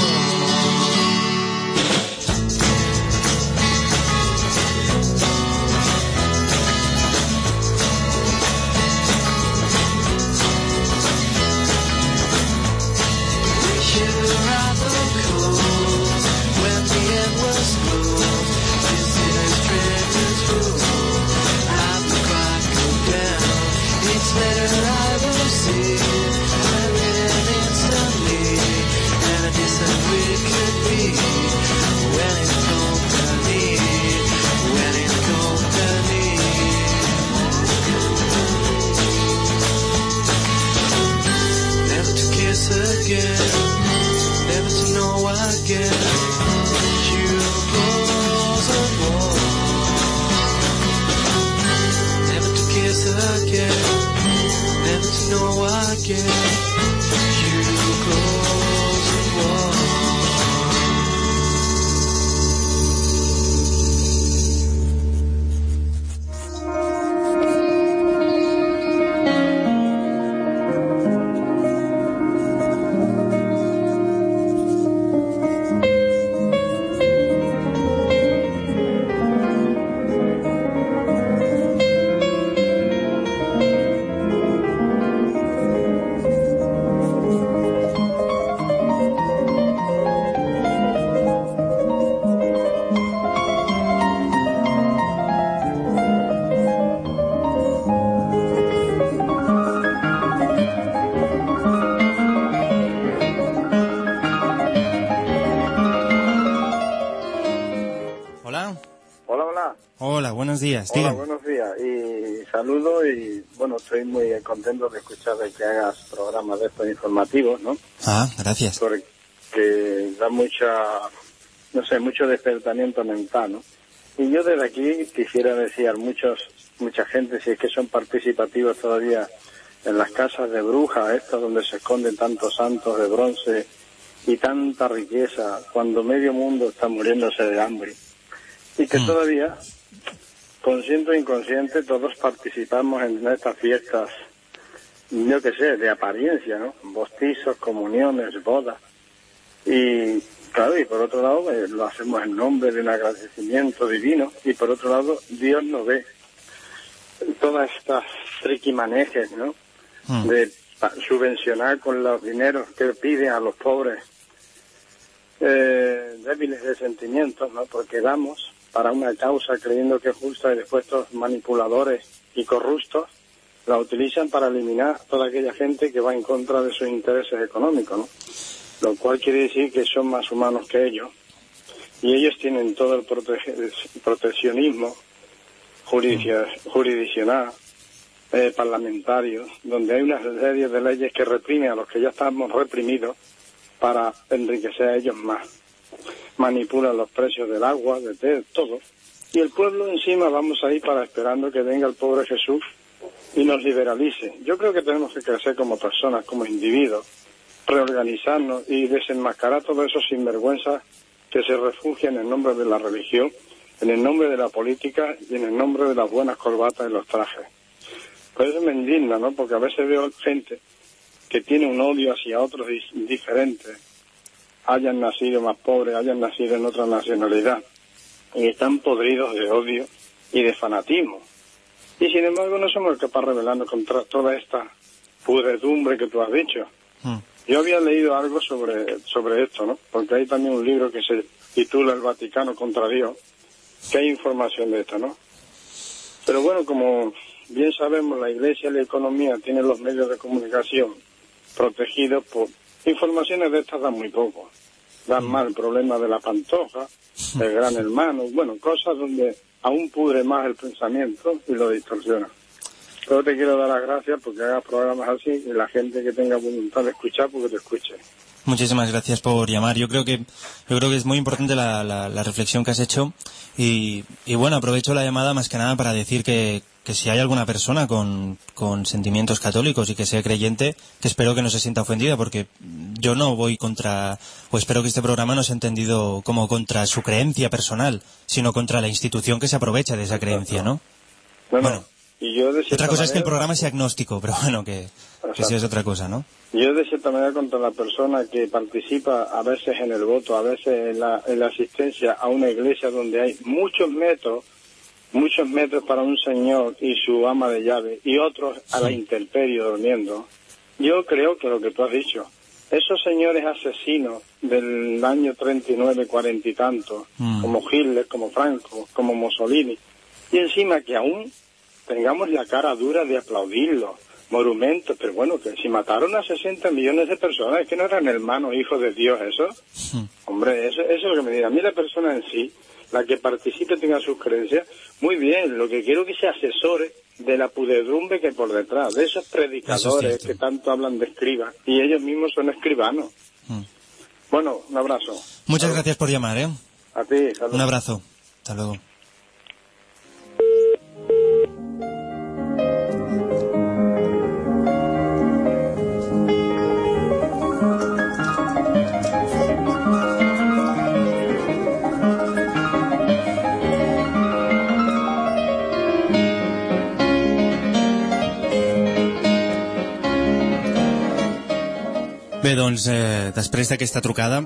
Never to know again. You close the door. Never to kiss again. Never to know again. You close the door. Buenos días, hola, buenos días y saludo y bueno, estoy muy contento de escuchar de que hagas programas de estos informativos, ¿no? Ah, gracias. Porque da mucho despertamiento mental, ¿no? Y yo desde aquí quisiera decir a mucha gente, si es que son participativos todavía en las casas de brujas, estas donde se esconden tantos santos de bronce y tanta riqueza, cuando medio mundo está muriéndose de hambre. Y que todavía, consciente o inconsciente, todos participamos en estas fiestas, yo qué sé, de apariencia, ¿no? Bautizos, comuniones, bodas. Y claro, y por otro lado, lo hacemos en nombre de un agradecimiento divino, y por otro lado, Dios nos ve todas estas triquimanejes, ¿no? De subvencionar con los dineros que piden a los pobres débiles de sentimientos, ¿no? Porque damos para una causa creyendo que es justa y después estos manipuladores y corruptos la utilizan para eliminar a toda aquella gente que va en contra de sus intereses económicos, ¿no? Lo cual quiere decir que son más humanos que ellos y ellos tienen todo el proteccionismo jurisdiccional, parlamentario, donde hay una serie de leyes que reprimen a los que ya estamos reprimidos para enriquecer a ellos más. Manipulan los precios del agua, de todo. Y el pueblo encima vamos ahí para esperando que venga el pobre Jesús y nos liberalice. Yo creo que tenemos que crecer como personas, como individuos, reorganizarnos y desenmascarar todos esos sinvergüenzas que se refugian en el nombre de la religión, en el nombre de la política y en el nombre de las buenas corbatas y los trajes. Por eso me indigna, ¿no? Porque a veces veo gente que tiene un odio hacia otros diferentes, hayan nacido más pobres, hayan nacido en otra nacionalidad, y están podridos de odio y de fanatismo. Y sin embargo no somos capaces de rebelarnos contra toda esta pudredumbre que tú has dicho. Yo había leído algo sobre esto, ¿no? Porque hay también un libro que se titula El Vaticano contra Dios, que hay información de esto, ¿no? Pero bueno, como bien sabemos, la Iglesia y la economía tienen los medios de comunicación protegidos por informaciones de estas, dan muy poco. Dan más el problema de la Pantoja, el Gran Hermano, bueno, cosas donde aún pudre más el pensamiento y lo distorsiona. Pero te quiero dar las gracias porque hagas programas así y la gente que tenga voluntad de escuchar, porque te escuche. Muchísimas gracias por llamar. Yo creo que es muy importante la reflexión que has hecho y bueno, aprovecho la llamada más que nada para decir que si hay alguna persona con sentimientos católicos y que sea creyente, que espero que no se sienta ofendida, porque yo no voy contra, o espero que este programa no sea entendido como contra su creencia personal, sino contra la institución que se aprovecha de esa creencia, ¿no? Bueno, y yo de otra cosa es que el programa sea agnóstico, pero bueno, que sí es otra cosa, ¿no? Yo de cierta manera contra la persona que participa a veces en el voto, a veces en la asistencia a una iglesia donde hay muchos metros para un señor y su ama de llave y otros a la intemperie durmiendo. Yo creo que lo que tú has dicho, esos señores asesinos del año 39, 40 y tantos, como Hitler, como Franco, como Mussolini, y encima que aún tengamos la cara dura de aplaudirlos, monumentos, pero bueno, que si mataron a 60 millones de personas, ¿es que no eran hermanos, hijos de Dios esos? Hombre, eso es lo que me diga. A mí la persona en sí, la que participe, tenga sus creencias, muy bien, lo que quiero es que se asesore de la pudredumbre que hay por detrás, de esos predicadores que tanto hablan de escribas, y ellos mismos son escribanos. Bueno, un abrazo. Muchas gracias por llamar, ¿eh? A ti, saludos. Un abrazo. Hasta luego. Bé, doncs, després d'aquesta trucada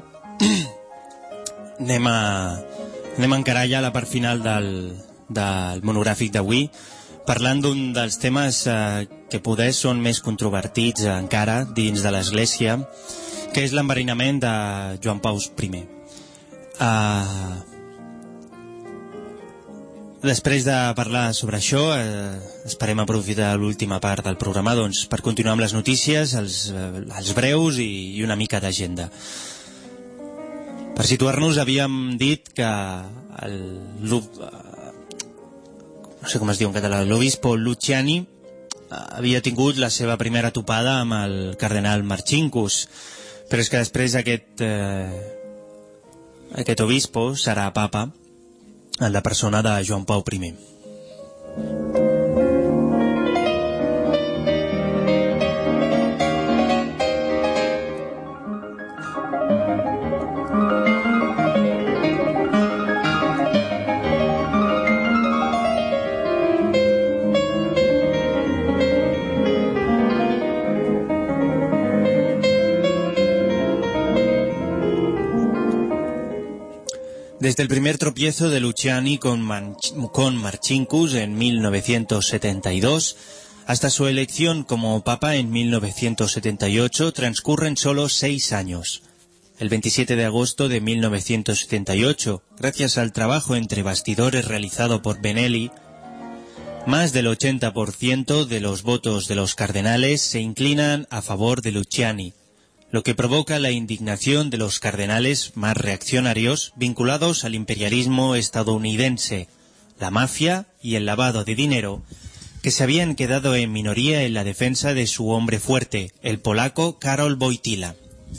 anem a encarar ja la part final del monogràfic d'avui, parlant d'un dels temes que poder són més controvertits encara dins de l'Església, que és l'enverinament de Joan Pau I. Després de parlar sobre això, esperem aprofitar l'última part del programa doncs, per continuar amb les notícies, els breus i una mica d'agenda. Per situar-nos, havíem dit que no sé com es diu en català, l'obispo Luciani havia tingut la seva primera topada amb el cardenal Marcinkus, però és que després aquest obispo serà papa en la persona de Joan Pau I. Desde el primer tropiezo de Luciani con Marcinkus en 1972 hasta su elección como papa en 1978 transcurren solo 6 años. El 27 de agosto de 1978, gracias al trabajo entre bastidores realizado por Benelli, más del 80% de los votos de los cardenales se inclinan a favor de Luciani, lo que provoca la indignación de los cardenales más reaccionarios vinculados al imperialismo estadounidense, la mafia y el lavado de dinero, que se habían quedado en minoría en la defensa de su hombre fuerte, el polaco Karol Wojtyła.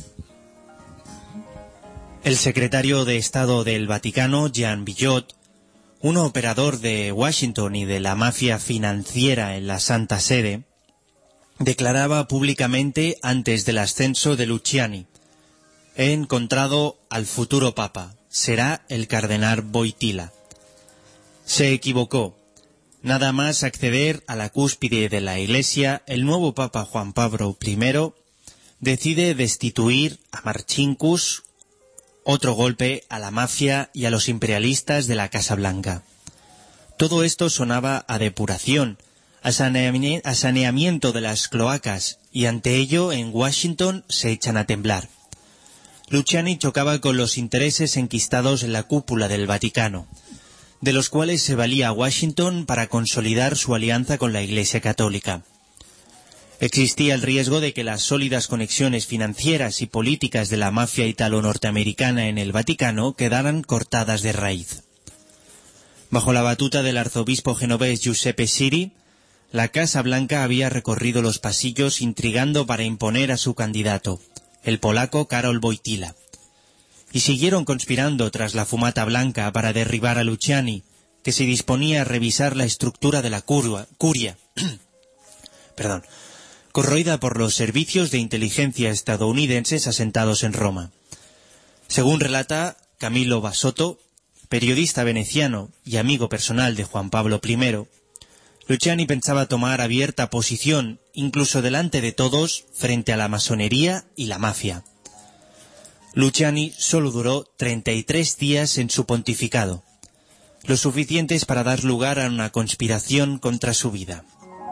El secretario de Estado del Vaticano, Jean Billot, un operador de Washington y de la mafia financiera en la Santa Sede, declaraba públicamente antes del ascenso de Luciani: he encontrado al futuro papa, será el cardenal Wojtyła. Se equivocó. Nada más acceder a la cúspide de la Iglesia, el nuevo papa Juan Pablo I decide destituir a Marcinkus, otro golpe a la mafia y a los imperialistas de la Casa Blanca. Todo esto sonaba a depuración, a saneamiento de las cloacas, y ante ello en Washington se echan a temblar. Luciani chocaba con los intereses enquistados en la cúpula del Vaticano, de los cuales se valía Washington para consolidar su alianza con la Iglesia Católica. Existía el riesgo de que las sólidas conexiones financieras y políticas de la mafia italo-norteamericana en el Vaticano quedaran cortadas de raíz. Bajo la batuta del arzobispo genovés Giuseppe Siri, la Casa Blanca había recorrido los pasillos intrigando para imponer a su candidato, el polaco Karol Wojtyła. Y siguieron conspirando tras la fumata blanca para derribar a Luciani, que se disponía a revisar la estructura de la curia, corroída por los servicios de inteligencia estadounidenses asentados en Roma. Según relata Camilo Basotto, periodista veneciano y amigo personal de Juan Pablo I, Luciani pensaba tomar abierta posición, incluso delante de todos, frente a la masonería y la mafia. Luciani solo duró 33 días en su pontificado, lo suficientes para dar lugar a una conspiración contra su vida.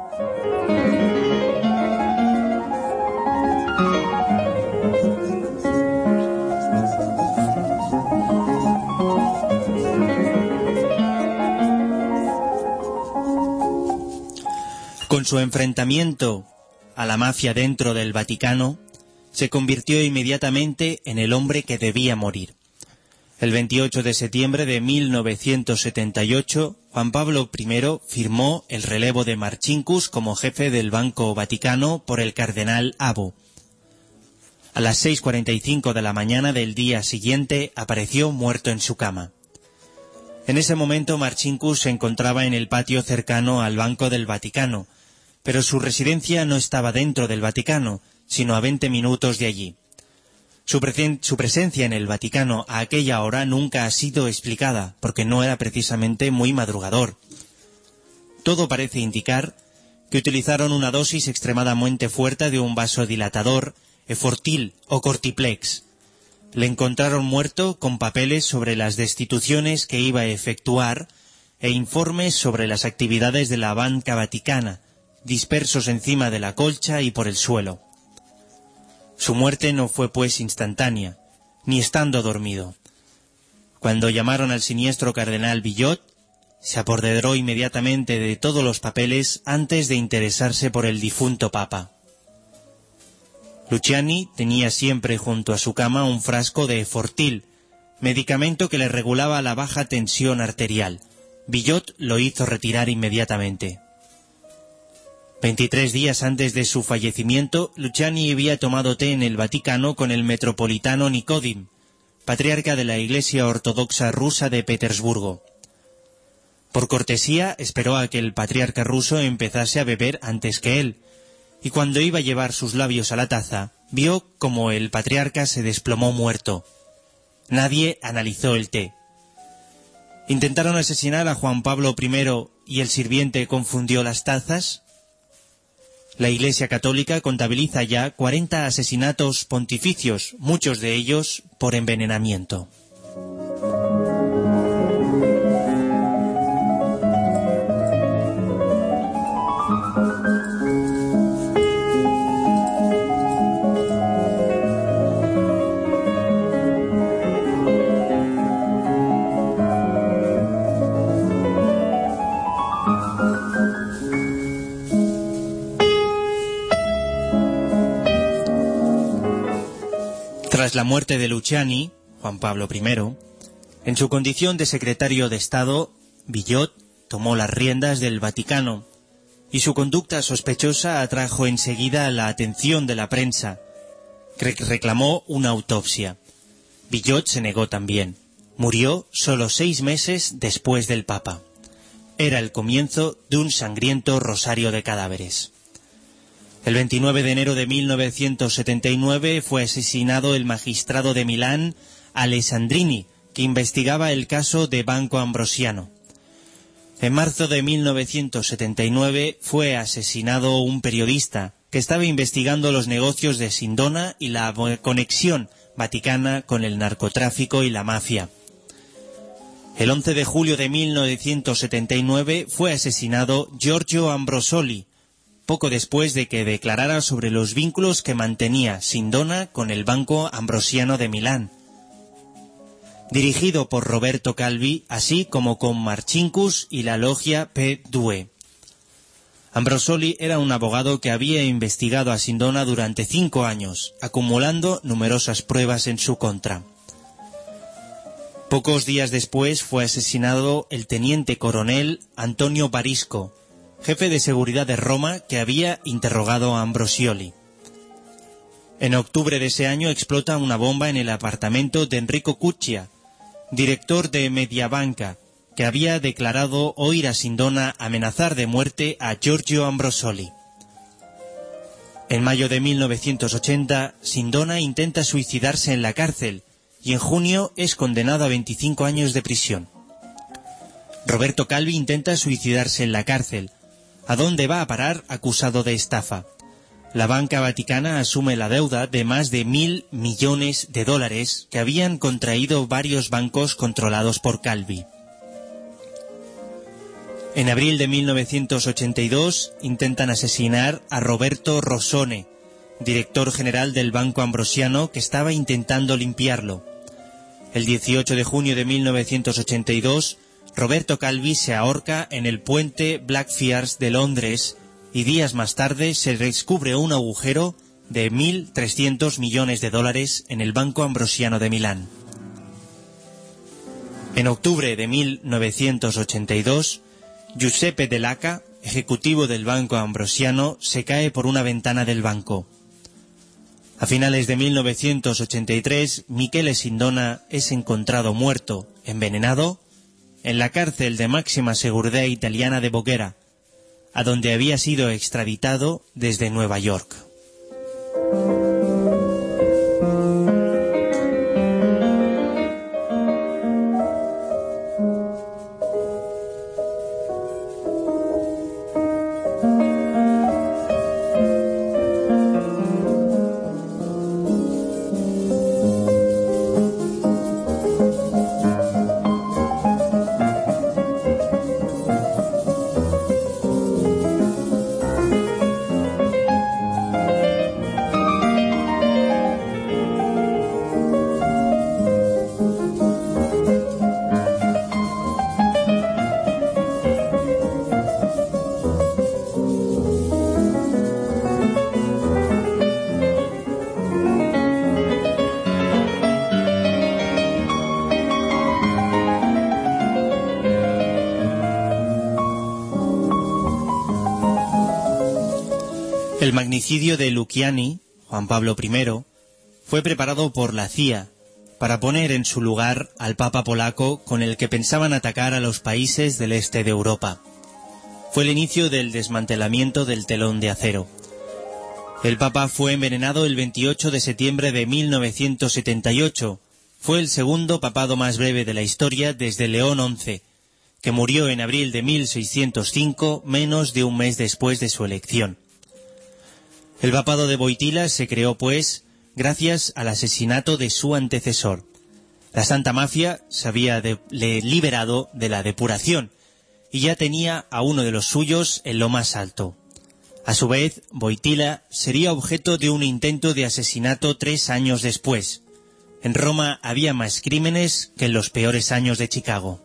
Con su enfrentamiento a la mafia dentro del Vaticano, se convirtió inmediatamente en el hombre que debía morir. El 28 de septiembre de 1978, Juan Pablo I firmó el relevo de Marcinkus como jefe del Banco Vaticano por el cardenal Abo. A las 6:45 de la mañana del día siguiente apareció muerto en su cama. En ese momento Marcinkus se encontraba en el patio cercano al Banco del Vaticano, pero su residencia no estaba dentro del Vaticano, sino a 20 minutos de allí. Su presencia en el Vaticano a aquella hora nunca ha sido explicada, porque no era precisamente muy madrugador. Todo parece indicar que utilizaron una dosis extremadamente fuerte de un vasodilatador, Efortil o Cortiplex. Le encontraron muerto con papeles sobre las destituciones que iba a efectuar e informes sobre las actividades de la banca vaticana, dispersos encima de la colcha y por el suelo. Su muerte no fue pues instantánea, ni estando dormido. Cuando llamaron al siniestro cardenal Villot, se apoderó inmediatamente de todos los papeles antes de interesarse por el difunto papa. Luciani tenía siempre junto a su cama un frasco de Efortil, medicamento que le regulaba la baja tensión arterial. Villot lo hizo retirar inmediatamente. 23 días antes de su fallecimiento, Luciani había tomado té en el Vaticano con el metropolitano Nikodim, patriarca de la Iglesia Ortodoxa rusa de Petersburgo. Por cortesía, esperó a que el patriarca ruso empezase a beber antes que él, y cuando iba a llevar sus labios a la taza, vio como el patriarca se desplomó muerto. Nadie analizó el té. ¿Intentaron asesinar a Juan Pablo I y el sirviente confundió las tazas? La Iglesia Católica contabiliza ya 40 asesinatos pontificios, muchos de ellos por envenenamiento. Tras la muerte de Luciani, Juan Pablo I, en su condición de secretario de Estado, Villot tomó las riendas del Vaticano, y su conducta sospechosa atrajo enseguida la atención de la prensa, que reclamó una autopsia. Villot se negó también. Murió solo 6 meses después del Papa. Era el comienzo de un sangriento rosario de cadáveres. El 29 de enero de 1979 fue asesinado el magistrado de Milán, Alessandrini, que investigaba el caso de Banco Ambrosiano. En marzo de 1979 fue asesinado un periodista que estaba investigando los negocios de Sindona y la conexión vaticana con el narcotráfico y la mafia. El 11 de julio de 1979 fue asesinado Giorgio Ambrosoli, poco después de que declarara sobre los vínculos que mantenía Sindona con el Banco Ambrosiano de Milán, dirigido por Roberto Calvi, así como con Marcinkus y la logia P2. Ambrosoli era un abogado que había investigado a Sindona durante 5 años, acumulando numerosas pruebas en su contra. Pocos días después fue asesinado el teniente coronel Antonio Barisco, jefe de seguridad de Roma que había interrogado a Ambrosioli. En octubre de ese año explota una bomba en el apartamento de Enrico Cuccia, director de Mediabanca, que había declarado oír a Sindona amenazar de muerte a Giorgio Ambrosoli. En mayo de 1980, Sindona intenta suicidarse en la cárcel y en junio es condenado a 25 años de prisión. Roberto Calvi intenta suicidarse en la cárcel. ¿A dónde va a parar acusado de estafa? La banca vaticana asume la deuda de más de $1.000 millones que habían contraído varios bancos controlados por Calvi. En abril de 1982 intentan asesinar a Roberto Rossone, director general del Banco Ambrosiano, que estaba intentando limpiarlo. El 18 de junio de 1982, Roberto Calvi se ahorca en el puente Blackfriars de Londres y días más tarde se descubre un agujero de $1.300 millones en el Banco Ambrosiano de Milán. En octubre de 1982, Giuseppe Dell'Acca, ejecutivo del Banco Ambrosiano, se cae por una ventana del banco. A finales de 1983, Michele Sindona es encontrado muerto, envenenado, en la cárcel de máxima seguridad italiana de Voghera, a donde había sido extraditado desde Nueva York. El magnicidio de Luciani, Juan Pablo I, fue preparado por la CIA para poner en su lugar al Papa polaco con el que pensaban atacar a los países del este de Europa. Fue el inicio del desmantelamiento del telón de acero. El Papa fue envenenado el 28 de septiembre de 1978. Fue el segundo papado más breve de la historia desde León XI, que murió en abril de 1605, menos de un mes después de su elección. El papado de Wojtyła se creó, pues, gracias al asesinato de su antecesor. La Santa Mafia se había liberado de la depuración y ya tenía a uno de los suyos en lo más alto. A su vez, Wojtyła sería objeto de un intento de asesinato 3 años después. En Roma había más crímenes que en los peores años de Chicago.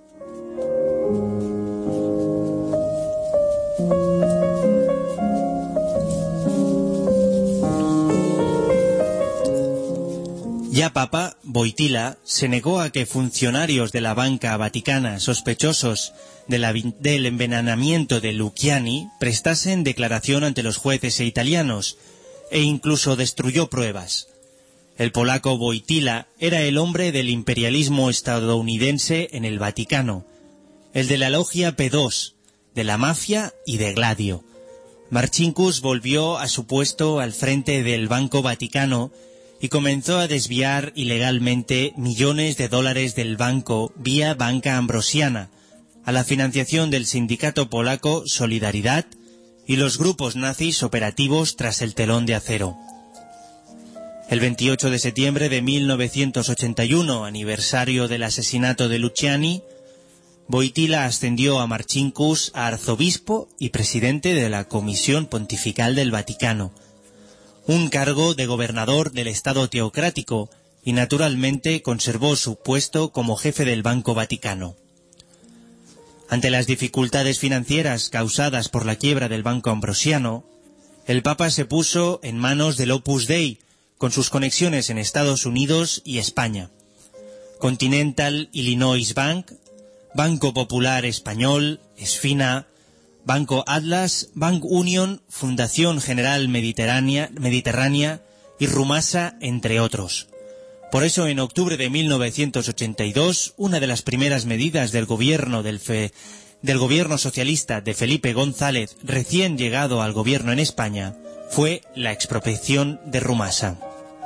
Ya Papa, Wojtyła se negó a que funcionarios de la banca vaticana sospechosos del envenenamiento de Luciani prestasen declaración ante los jueces italianos e incluso destruyó pruebas. El polaco Wojtyła era el hombre del imperialismo estadounidense en el Vaticano, el de la logia P2, de la mafia y de Gladio. Marcinkus volvió a su puesto al frente del Banco Vaticano y comenzó a desviar ilegalmente millones de dólares del banco vía Banca Ambrosiana a la financiación del sindicato polaco Solidaridad y los grupos nazis operativos tras el telón de acero. El 28 de septiembre de 1981, aniversario del asesinato de Luciani, Wojtyła ascendió a Marcinkus a arzobispo y presidente de la Comisión Pontifical del Vaticano, un cargo de gobernador del Estado teocrático, y naturalmente conservó su puesto como jefe del Banco Vaticano. Ante las dificultades financieras causadas por la quiebra del Banco Ambrosiano, el Papa se puso en manos del Opus Dei, con sus conexiones en Estados Unidos y España. Continental Illinois Bank, Banco Popular Español, Esfina, Banco Atlas, Bank Union, Fundación General Mediterránea y Rumasa, entre otros. Por eso, en octubre de 1982, una de las primeras medidas del gobierno socialista de Felipe González, recién llegado al gobierno en España, fue la expropiación de Rumasa.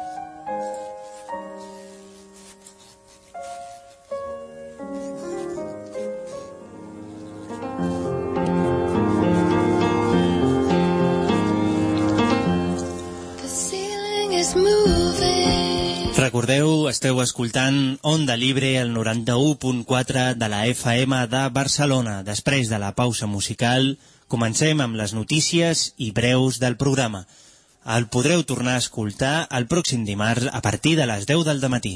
Recordeu, esteu escoltant Onda Libre al 91.4 de la FM de Barcelona. Després de la pausa musical, comencem amb les notícies i breus del programa. El podreu tornar a escoltar el pròxim dimarts a partir de les 10 del dematí.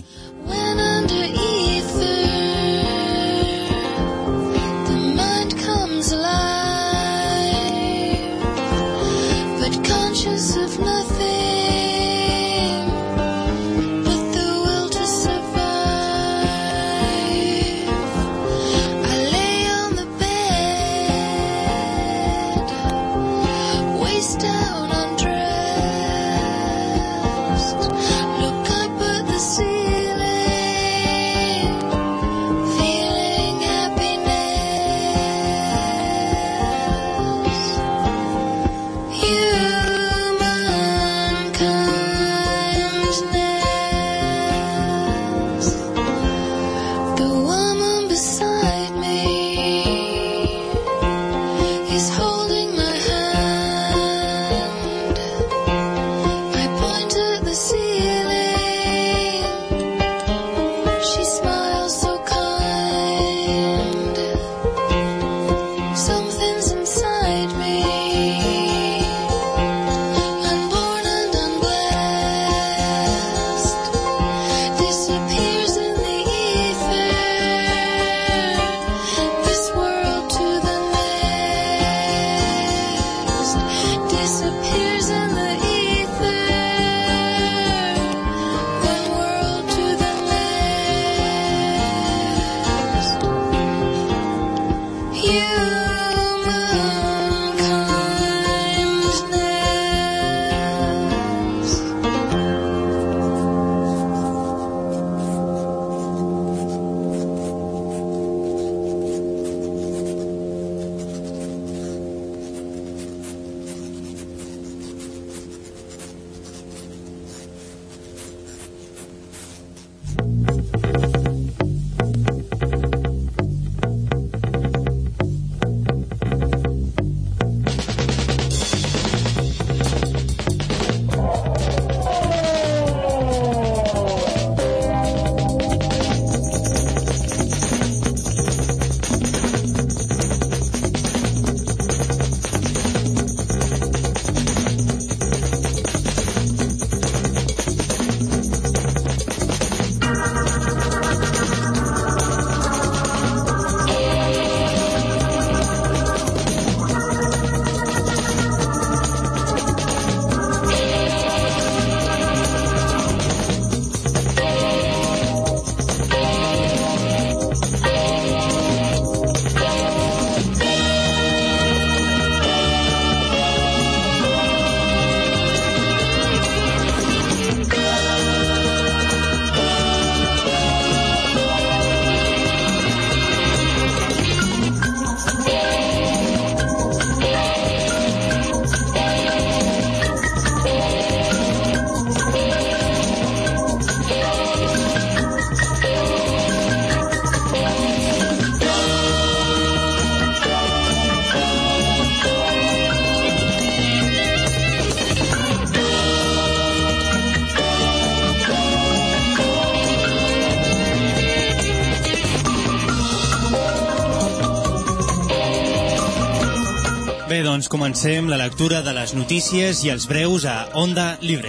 Bé, doncs comencem la lectura de les notícies i els breus a Onda Libre.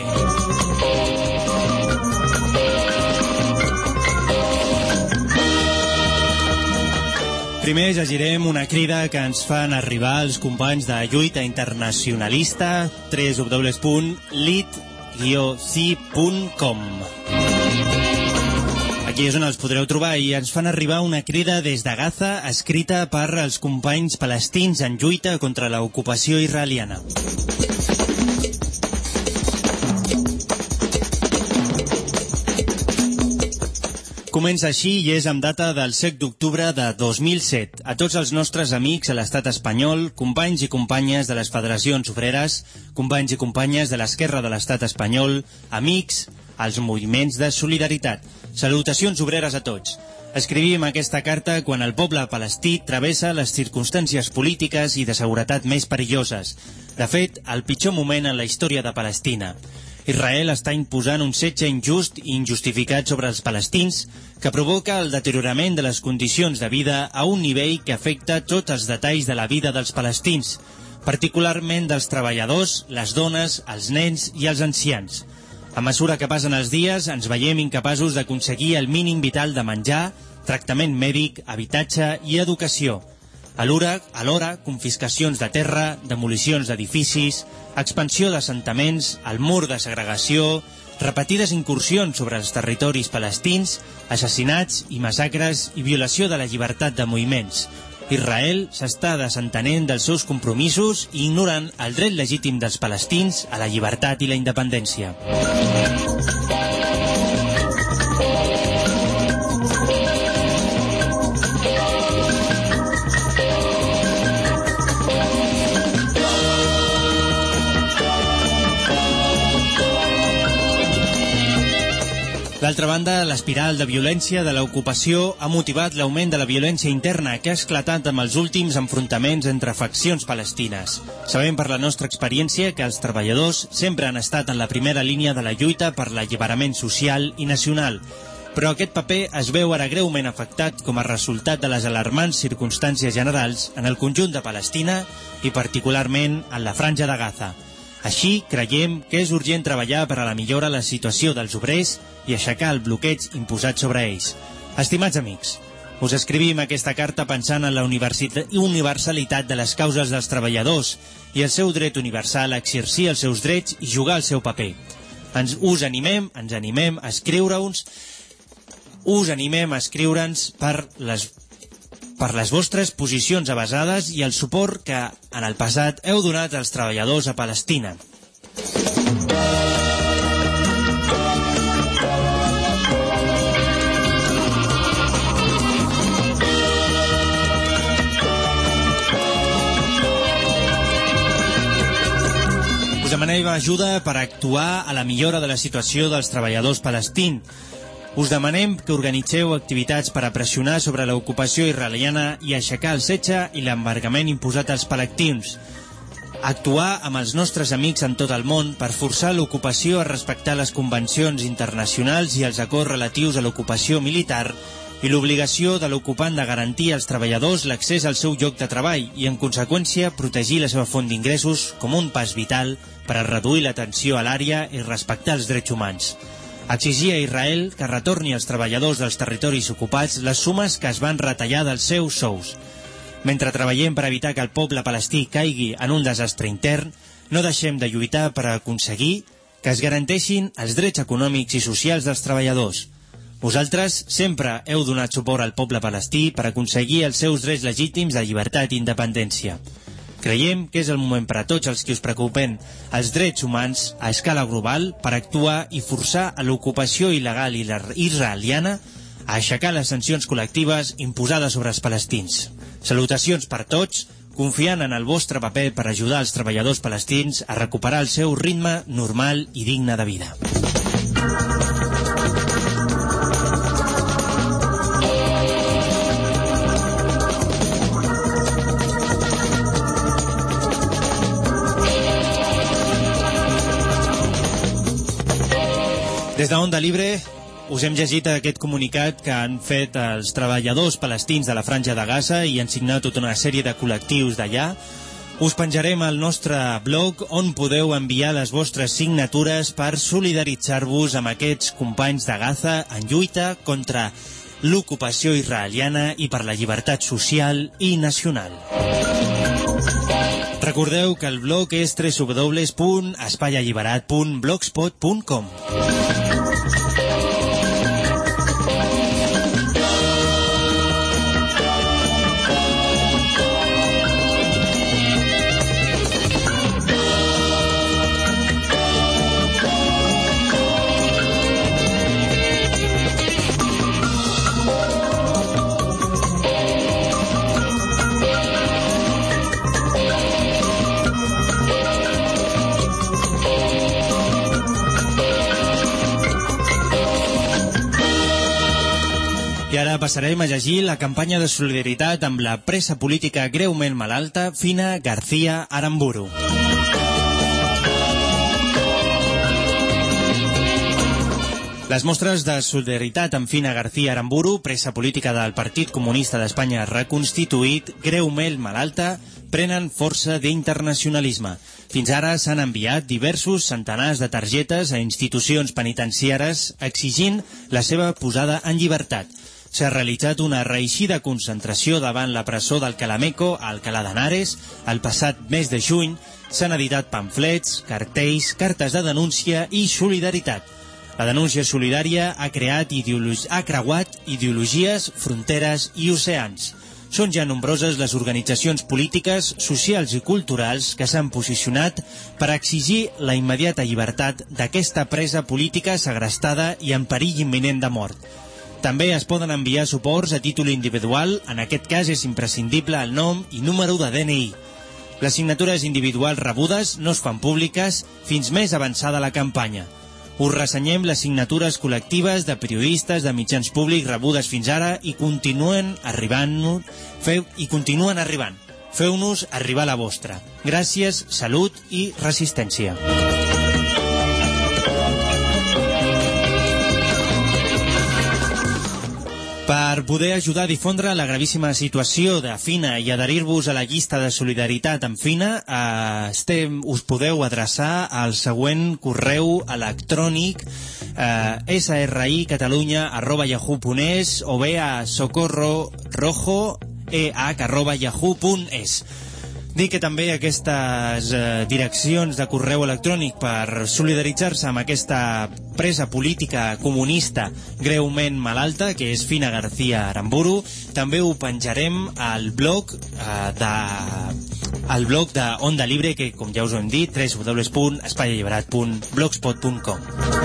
Primer llegirem una crida que ens fan arribar els companys de lluita internacionalista www.lit-ci.com. Aquí és on els podreu trobar i ens fan arribar una crida des de Gaza escrita per els companys palestins en lluita contra l'ocupació israeliana. Comença així i és amb data del 7 d'octubre de 2007. A tots els nostres amics a l'estat espanyol, companys i companyes de les federacions obreres, companys i companyes de l'esquerra de l'estat espanyol, amics, als moviments de solidaritat. Salutacions obreres a tots. Escrivim aquesta carta quan el poble palestí travessa les circumstàncies polítiques i de seguretat més perilloses. De fet, el pitjor moment en la història de Palestina. Israel està imposant un setge injust i injustificat sobre els palestins que provoca el deteriorament de les condicions de vida a un nivell que afecta tots els detalls de la vida dels palestins, particularment dels treballadors, les dones, els nens i els ancians. A mesura que passen els dies, ens veiem incapaços d'aconseguir el mínim vital de menjar, tractament mèdic, habitatge i educació. Alhora, confiscacions de terra, demolicions d'edificis, expansió d'assentaments, el mur de segregació, repetides incursions sobre els territoris palestins, assassinats i massacres i violació de la llibertat de moviments. Israel s'està desentenent dels seus compromisos i ignorant el dret legítim dels palestins a la llibertat i la independència. D'altra banda, l'espiral de violència de l'ocupació ha motivat l'augment de la violència interna que ha esclatat amb els últims enfrontaments entre faccions palestines. Sabem per la nostra experiència que els treballadors sempre han estat en la primera línia de la lluita per l'alliberament social i nacional, però aquest paper es veu ara greument afectat com a resultat de les alarmants circumstàncies generals en el conjunt de Palestina i particularment en la franja de Gaza. Així, creiem que és urgent treballar per a la millora de la situació dels obrers i aixecar el bloqueig imposat sobre ells. Estimats amics, us escrivim aquesta carta pensant en la universalitat de les causes dels treballadors i el seu dret universal a exercir els seus drets i jugar el seu paper. Ens animem a escriure-uns, us animem a escriure'ns per les vostres posicions avasades i el suport que en el passat heu donat als treballadors a Palestina. Us demanem ajuda per actuar a la millora de la situació dels treballadors palestins. Us demanem que organitzeu activitats per a pressionar sobre l'ocupació israeliana i aixecar el setge i l'embargament imposat als palestins. Actuar amb els nostres amics en tot el món per forçar l'ocupació a respectar les convencions internacionals i els acords relatius a l'ocupació militar i l'obligació de l'ocupant de garantir als treballadors l'accés al seu lloc de treball i, en conseqüència, protegir la seva font d'ingressos com un pas vital per a reduir la tensió a l'àrea i respectar els drets humans. Exigir a Israel que retorni als treballadors dels territoris ocupats les sumes que es van retallar dels seus sous. Mentre treballem per evitar que el poble palestí caigui en un desastre intern, no deixem de lluitar per aconseguir que es garanteixin els drets econòmics i socials dels treballadors. Vosaltres sempre heu donat suport al poble palestí per aconseguir els seus drets legítims de llibertat i independència. Creiem que és el moment per a tots els que us preocupen els drets humans a escala global per actuar i forçar a l'ocupació il·legal israeliana a aixecar les sancions col·lectives imposades sobre els palestins. Salutacions per tots, confiant en el vostre paper per ajudar els treballadors palestins a recuperar el seu ritme normal i digne de vida. Des de Onda Libre us hem llegit aquest comunicat que han fet els treballadors palestins de la Franja de Gaza i han signat tota una sèrie de col·lectius d'allà. Us penjarem al nostre blog on podeu enviar les vostres signatures per solidaritzar-vos amb aquests companys de Gaza en lluita contra l'ocupació israeliana i per la llibertat social i nacional. Recordeu que el blog és www.espaialliberat.blogspot.com. I ara passarem a llegir la campanya de solidaritat amb la presa política greument malalta Fina García Aramburu. Les mostres de solidaritat amb Fina García Aramburu, presa política del Partit Comunista d'Espanya reconstituït, greument malalta, prenen força d'internacionalisme. Fins ara s'han enviat diversos centenars de targetes a institucions penitenciares exigint la seva posada en llibertat. S'ha realitzat una reeixida concentració davant la presó del Calameco a Alcalá de Henares. El passat mes de juny s'han editat pamflets, cartells, cartes de denúncia i solidaritat. La denúncia solidària ha creuat ideologies, fronteres i oceans. Són ja nombroses les organitzacions polítiques, socials i culturals que s'han posicionat per exigir la immediata llibertat d'aquesta presa política segrestada i en perill imminent de mort. També es poden enviar suports a títol individual, en aquest cas és imprescindible el nom i número de DNI. Les signatures individuals rebudes no es fan públiques fins més avançada la campanya. Us ressenyem les signatures col·lectives de periodistes de mitjans públics rebudes fins ara i continuen arribant. Feu-nos arribar la vostra. Gràcies, salut i resistència. Per poder ajudar a difondre la gravíssima situació de Fina i adherir-vos a la llista de solidaritat amb Fina, us podeu adreçar al següent correu electrònic sricatalunya@yahoo.es o bé a socorrorojo@yahoo.es. Dic que també aquestes direccions de correu electrònic per solidaritzar-se amb aquesta presa política comunista greument malalta, que és Fina García Aramburu, també ho penjarem al blog de Onda Libre, que, com ja us ho hem dit, www.espaialliberat.blogspot.com.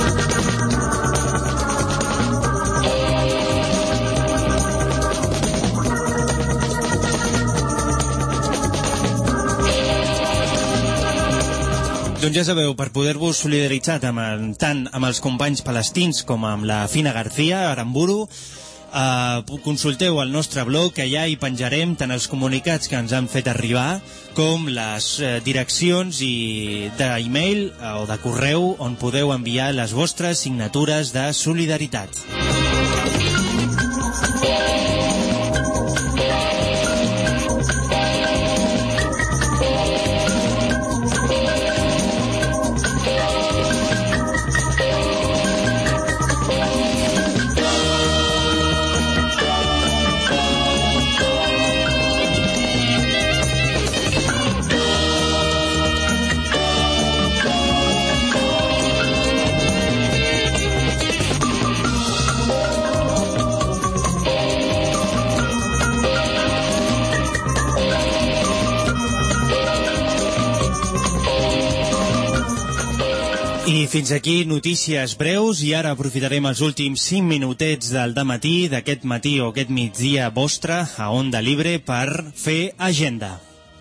Doncs ja sabeu, per poder-vos solidaritzar tant amb els companys palestins com amb la Fina García Aramburu, consulteu el nostre blog, que allà hi penjarem tant els comunicats que ens han fet arribar com les direccions d'e-mail o de correu on podeu enviar les vostres signatures de solidaritat. I fins aquí notícies breus, i ara aprofitarem els últims 5 minutets del dematí, d'aquest matí o aquest migdia vostre a Onda Libre, per fer agenda.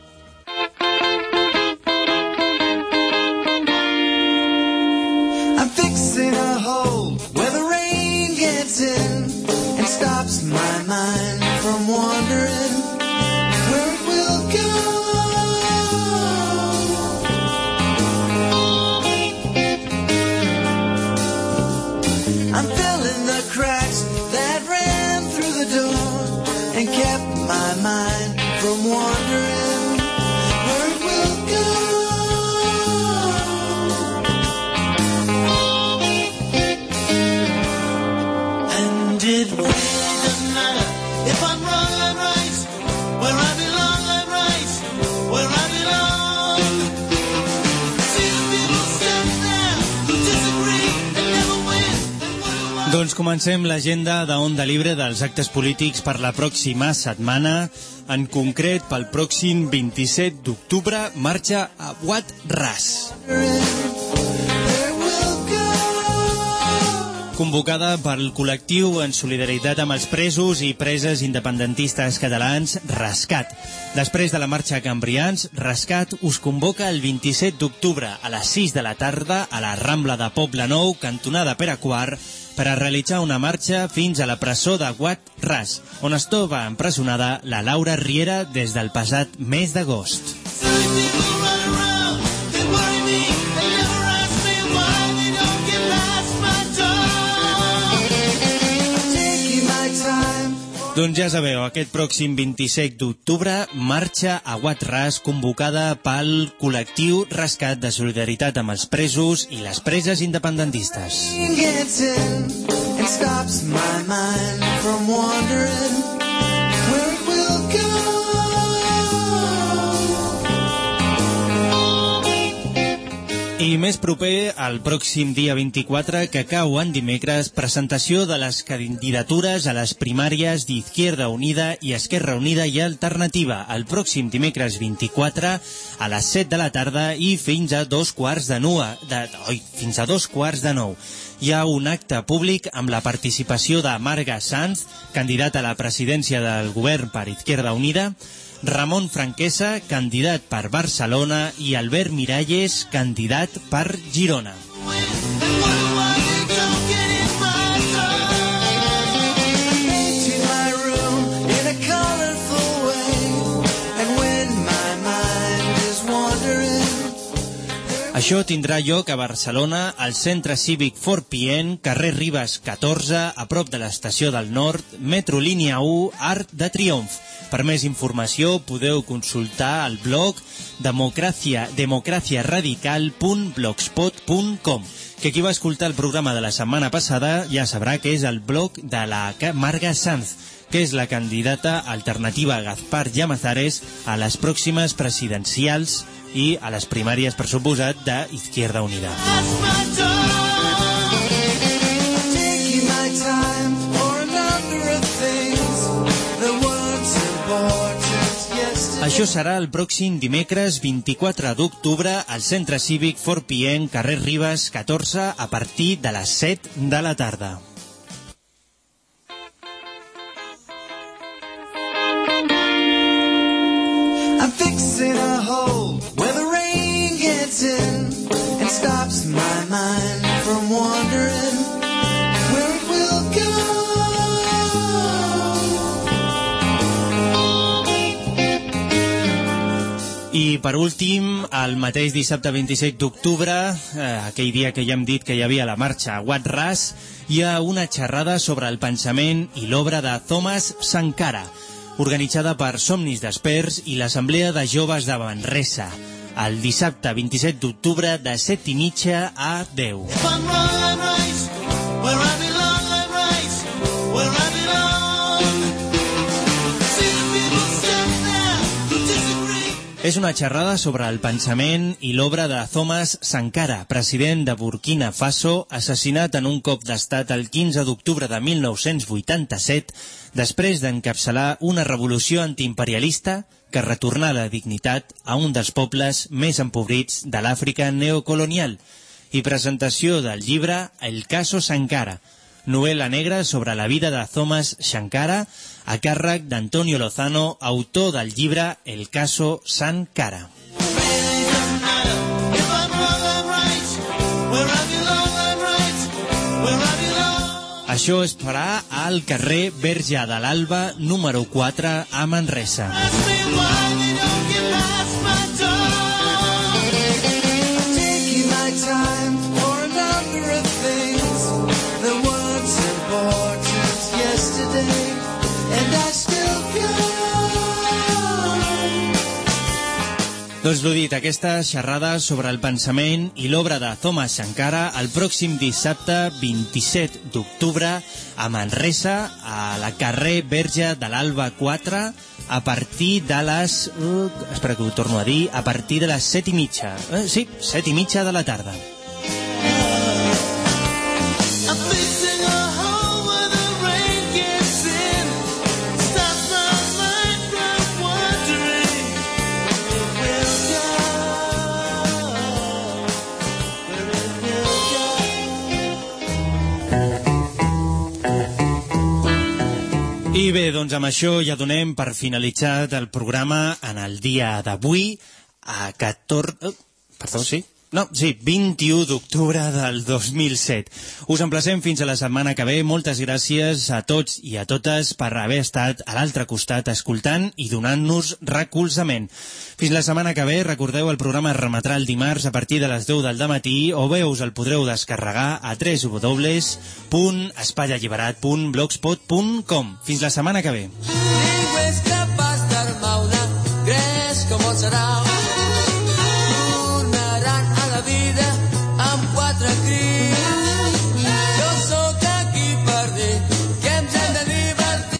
I'm fixing a hole where the rain gets in and stops my mind from wandering where it will go. I'm filling the cracks that ran through the door and kept my mind from wandering where it will go. And it really doesn't matter if I'm wrong, I'm right. Where I belong, I'm right. Where I belong. See the people stand there, disagree and never win. Doncs comencem l'agenda d'Onda Libre dels actes polítics per la pròxima setmana. En concret, pel pròxim 27 d'octubre, marxa a Wat Ras, convocada pel col·lectiu en solidaritat amb els presos i preses independentistes catalans Rescat. Després de la marxa a Cambrians, Rescat us convoca el 27 d'octubre a les 6 de la tarda a la Rambla de Poblenou, cantonada Pere IV, per a realitzar una marxa fins a la presó de Wad Ras, on es troba empresonada la Laura Riera des del passat mes d'agost. Doncs ja sabeu, aquest pròxim 27 d'octubre marxa a Wad Ras convocada pel col·lectiu Rescat de Solidaritat amb els presos i les preses independentistes. I més proper, el pròxim dia 24, que cau en dimecres, presentació de les candidatures a les primàries d'Izquierda Unida i Esquerra Unida i Alternativa, el pròxim dimecres 24 a les 7 de la tarda i fins a 8:45. Hi ha un acte públic amb la participació de Marga Sanz, candidata a la presidència del govern per Izquierda Unida, Ramon Franquesa, candidat per Barcelona, i Albert Miralles, candidat per Girona. Això tindrà lloc a Barcelona, al Centre Cívic Fort Pient, carrer Ribes 14, a prop de l'Estació del Nord, metro línia 1, Arc de Triomf. Per més informació podeu consultar el blog democraciaradical.blogspot.com, que qui va escoltar el programa de la setmana passada ja sabrà que és el blog de la Marga Sanz, que és la candidata alternativa Gaspar Llamazares a les pròximes presidencials i a les primàries, per suposat, d'Izquierda Unida. Això serà el pròxim dimecres 24 d'octubre al Centre Cívic Fort Pient, carrer Ribes 14, a partir de les 7 de la tarda. I'm fixing a hole where the rain gets in and stops my mind from wandering where it will go. I per últim, el mateix dissabte 27 d'octubre, aquell dia que ja hem dit que hi havia la marxa a Wad Ras, hi ha una xerrada sobre el pensament i l'obra de Thomas Sankara, organitzada per Somnis Desperts i l'Assemblea de Joves de Manresa, el dissabte 27 d'octubre de 7:30 a 10. És una xerrada sobre el pensament i l'obra de Thomas Sankara, president de Burkina Faso, assassinat en un cop d'estat el 15 d'octubre de 1987, després d'encapçalar una revolució antiimperialista que retornà la dignitat a un dels pobles més empobrits de l'Àfrica neocolonial, i presentació del llibre El caso Sankara, novel·la negra sobre la vida de Thomas Sankara, a càrrec d'Antonio Lozano, autor del llibre El caso Sankara. Això es farà al carrer Verge de l'Alba, número 4, a Manresa. Doncs l'ho dit, aquesta xerrada sobre el pensament i l'obra de Thomas Sankara el pròxim dissabte 27 d'octubre a Manresa, a la carrer Verge de l'Alba 4, a partir de les... espera que ho torno a dir, a partir de les 7:30. Sí, 7:30 de la tarda. I bé, doncs amb això ja donem per finalitzat el programa en el dia d'avui a 14... Perdó, sí? No, sí, 21 d'octubre del 2007. Us emplacem fins a la setmana que ve. Moltes gràcies a tots i a totes per haver estat a l'altre costat escoltant i donant-nos recolzament. Fins la setmana que ve, recordeu, el programa es remetrà el dimarts a partir de les 10 del dematí o bé us el podreu descarregar a www.espaialliberat.blogspot.com. Fins la setmana que ve.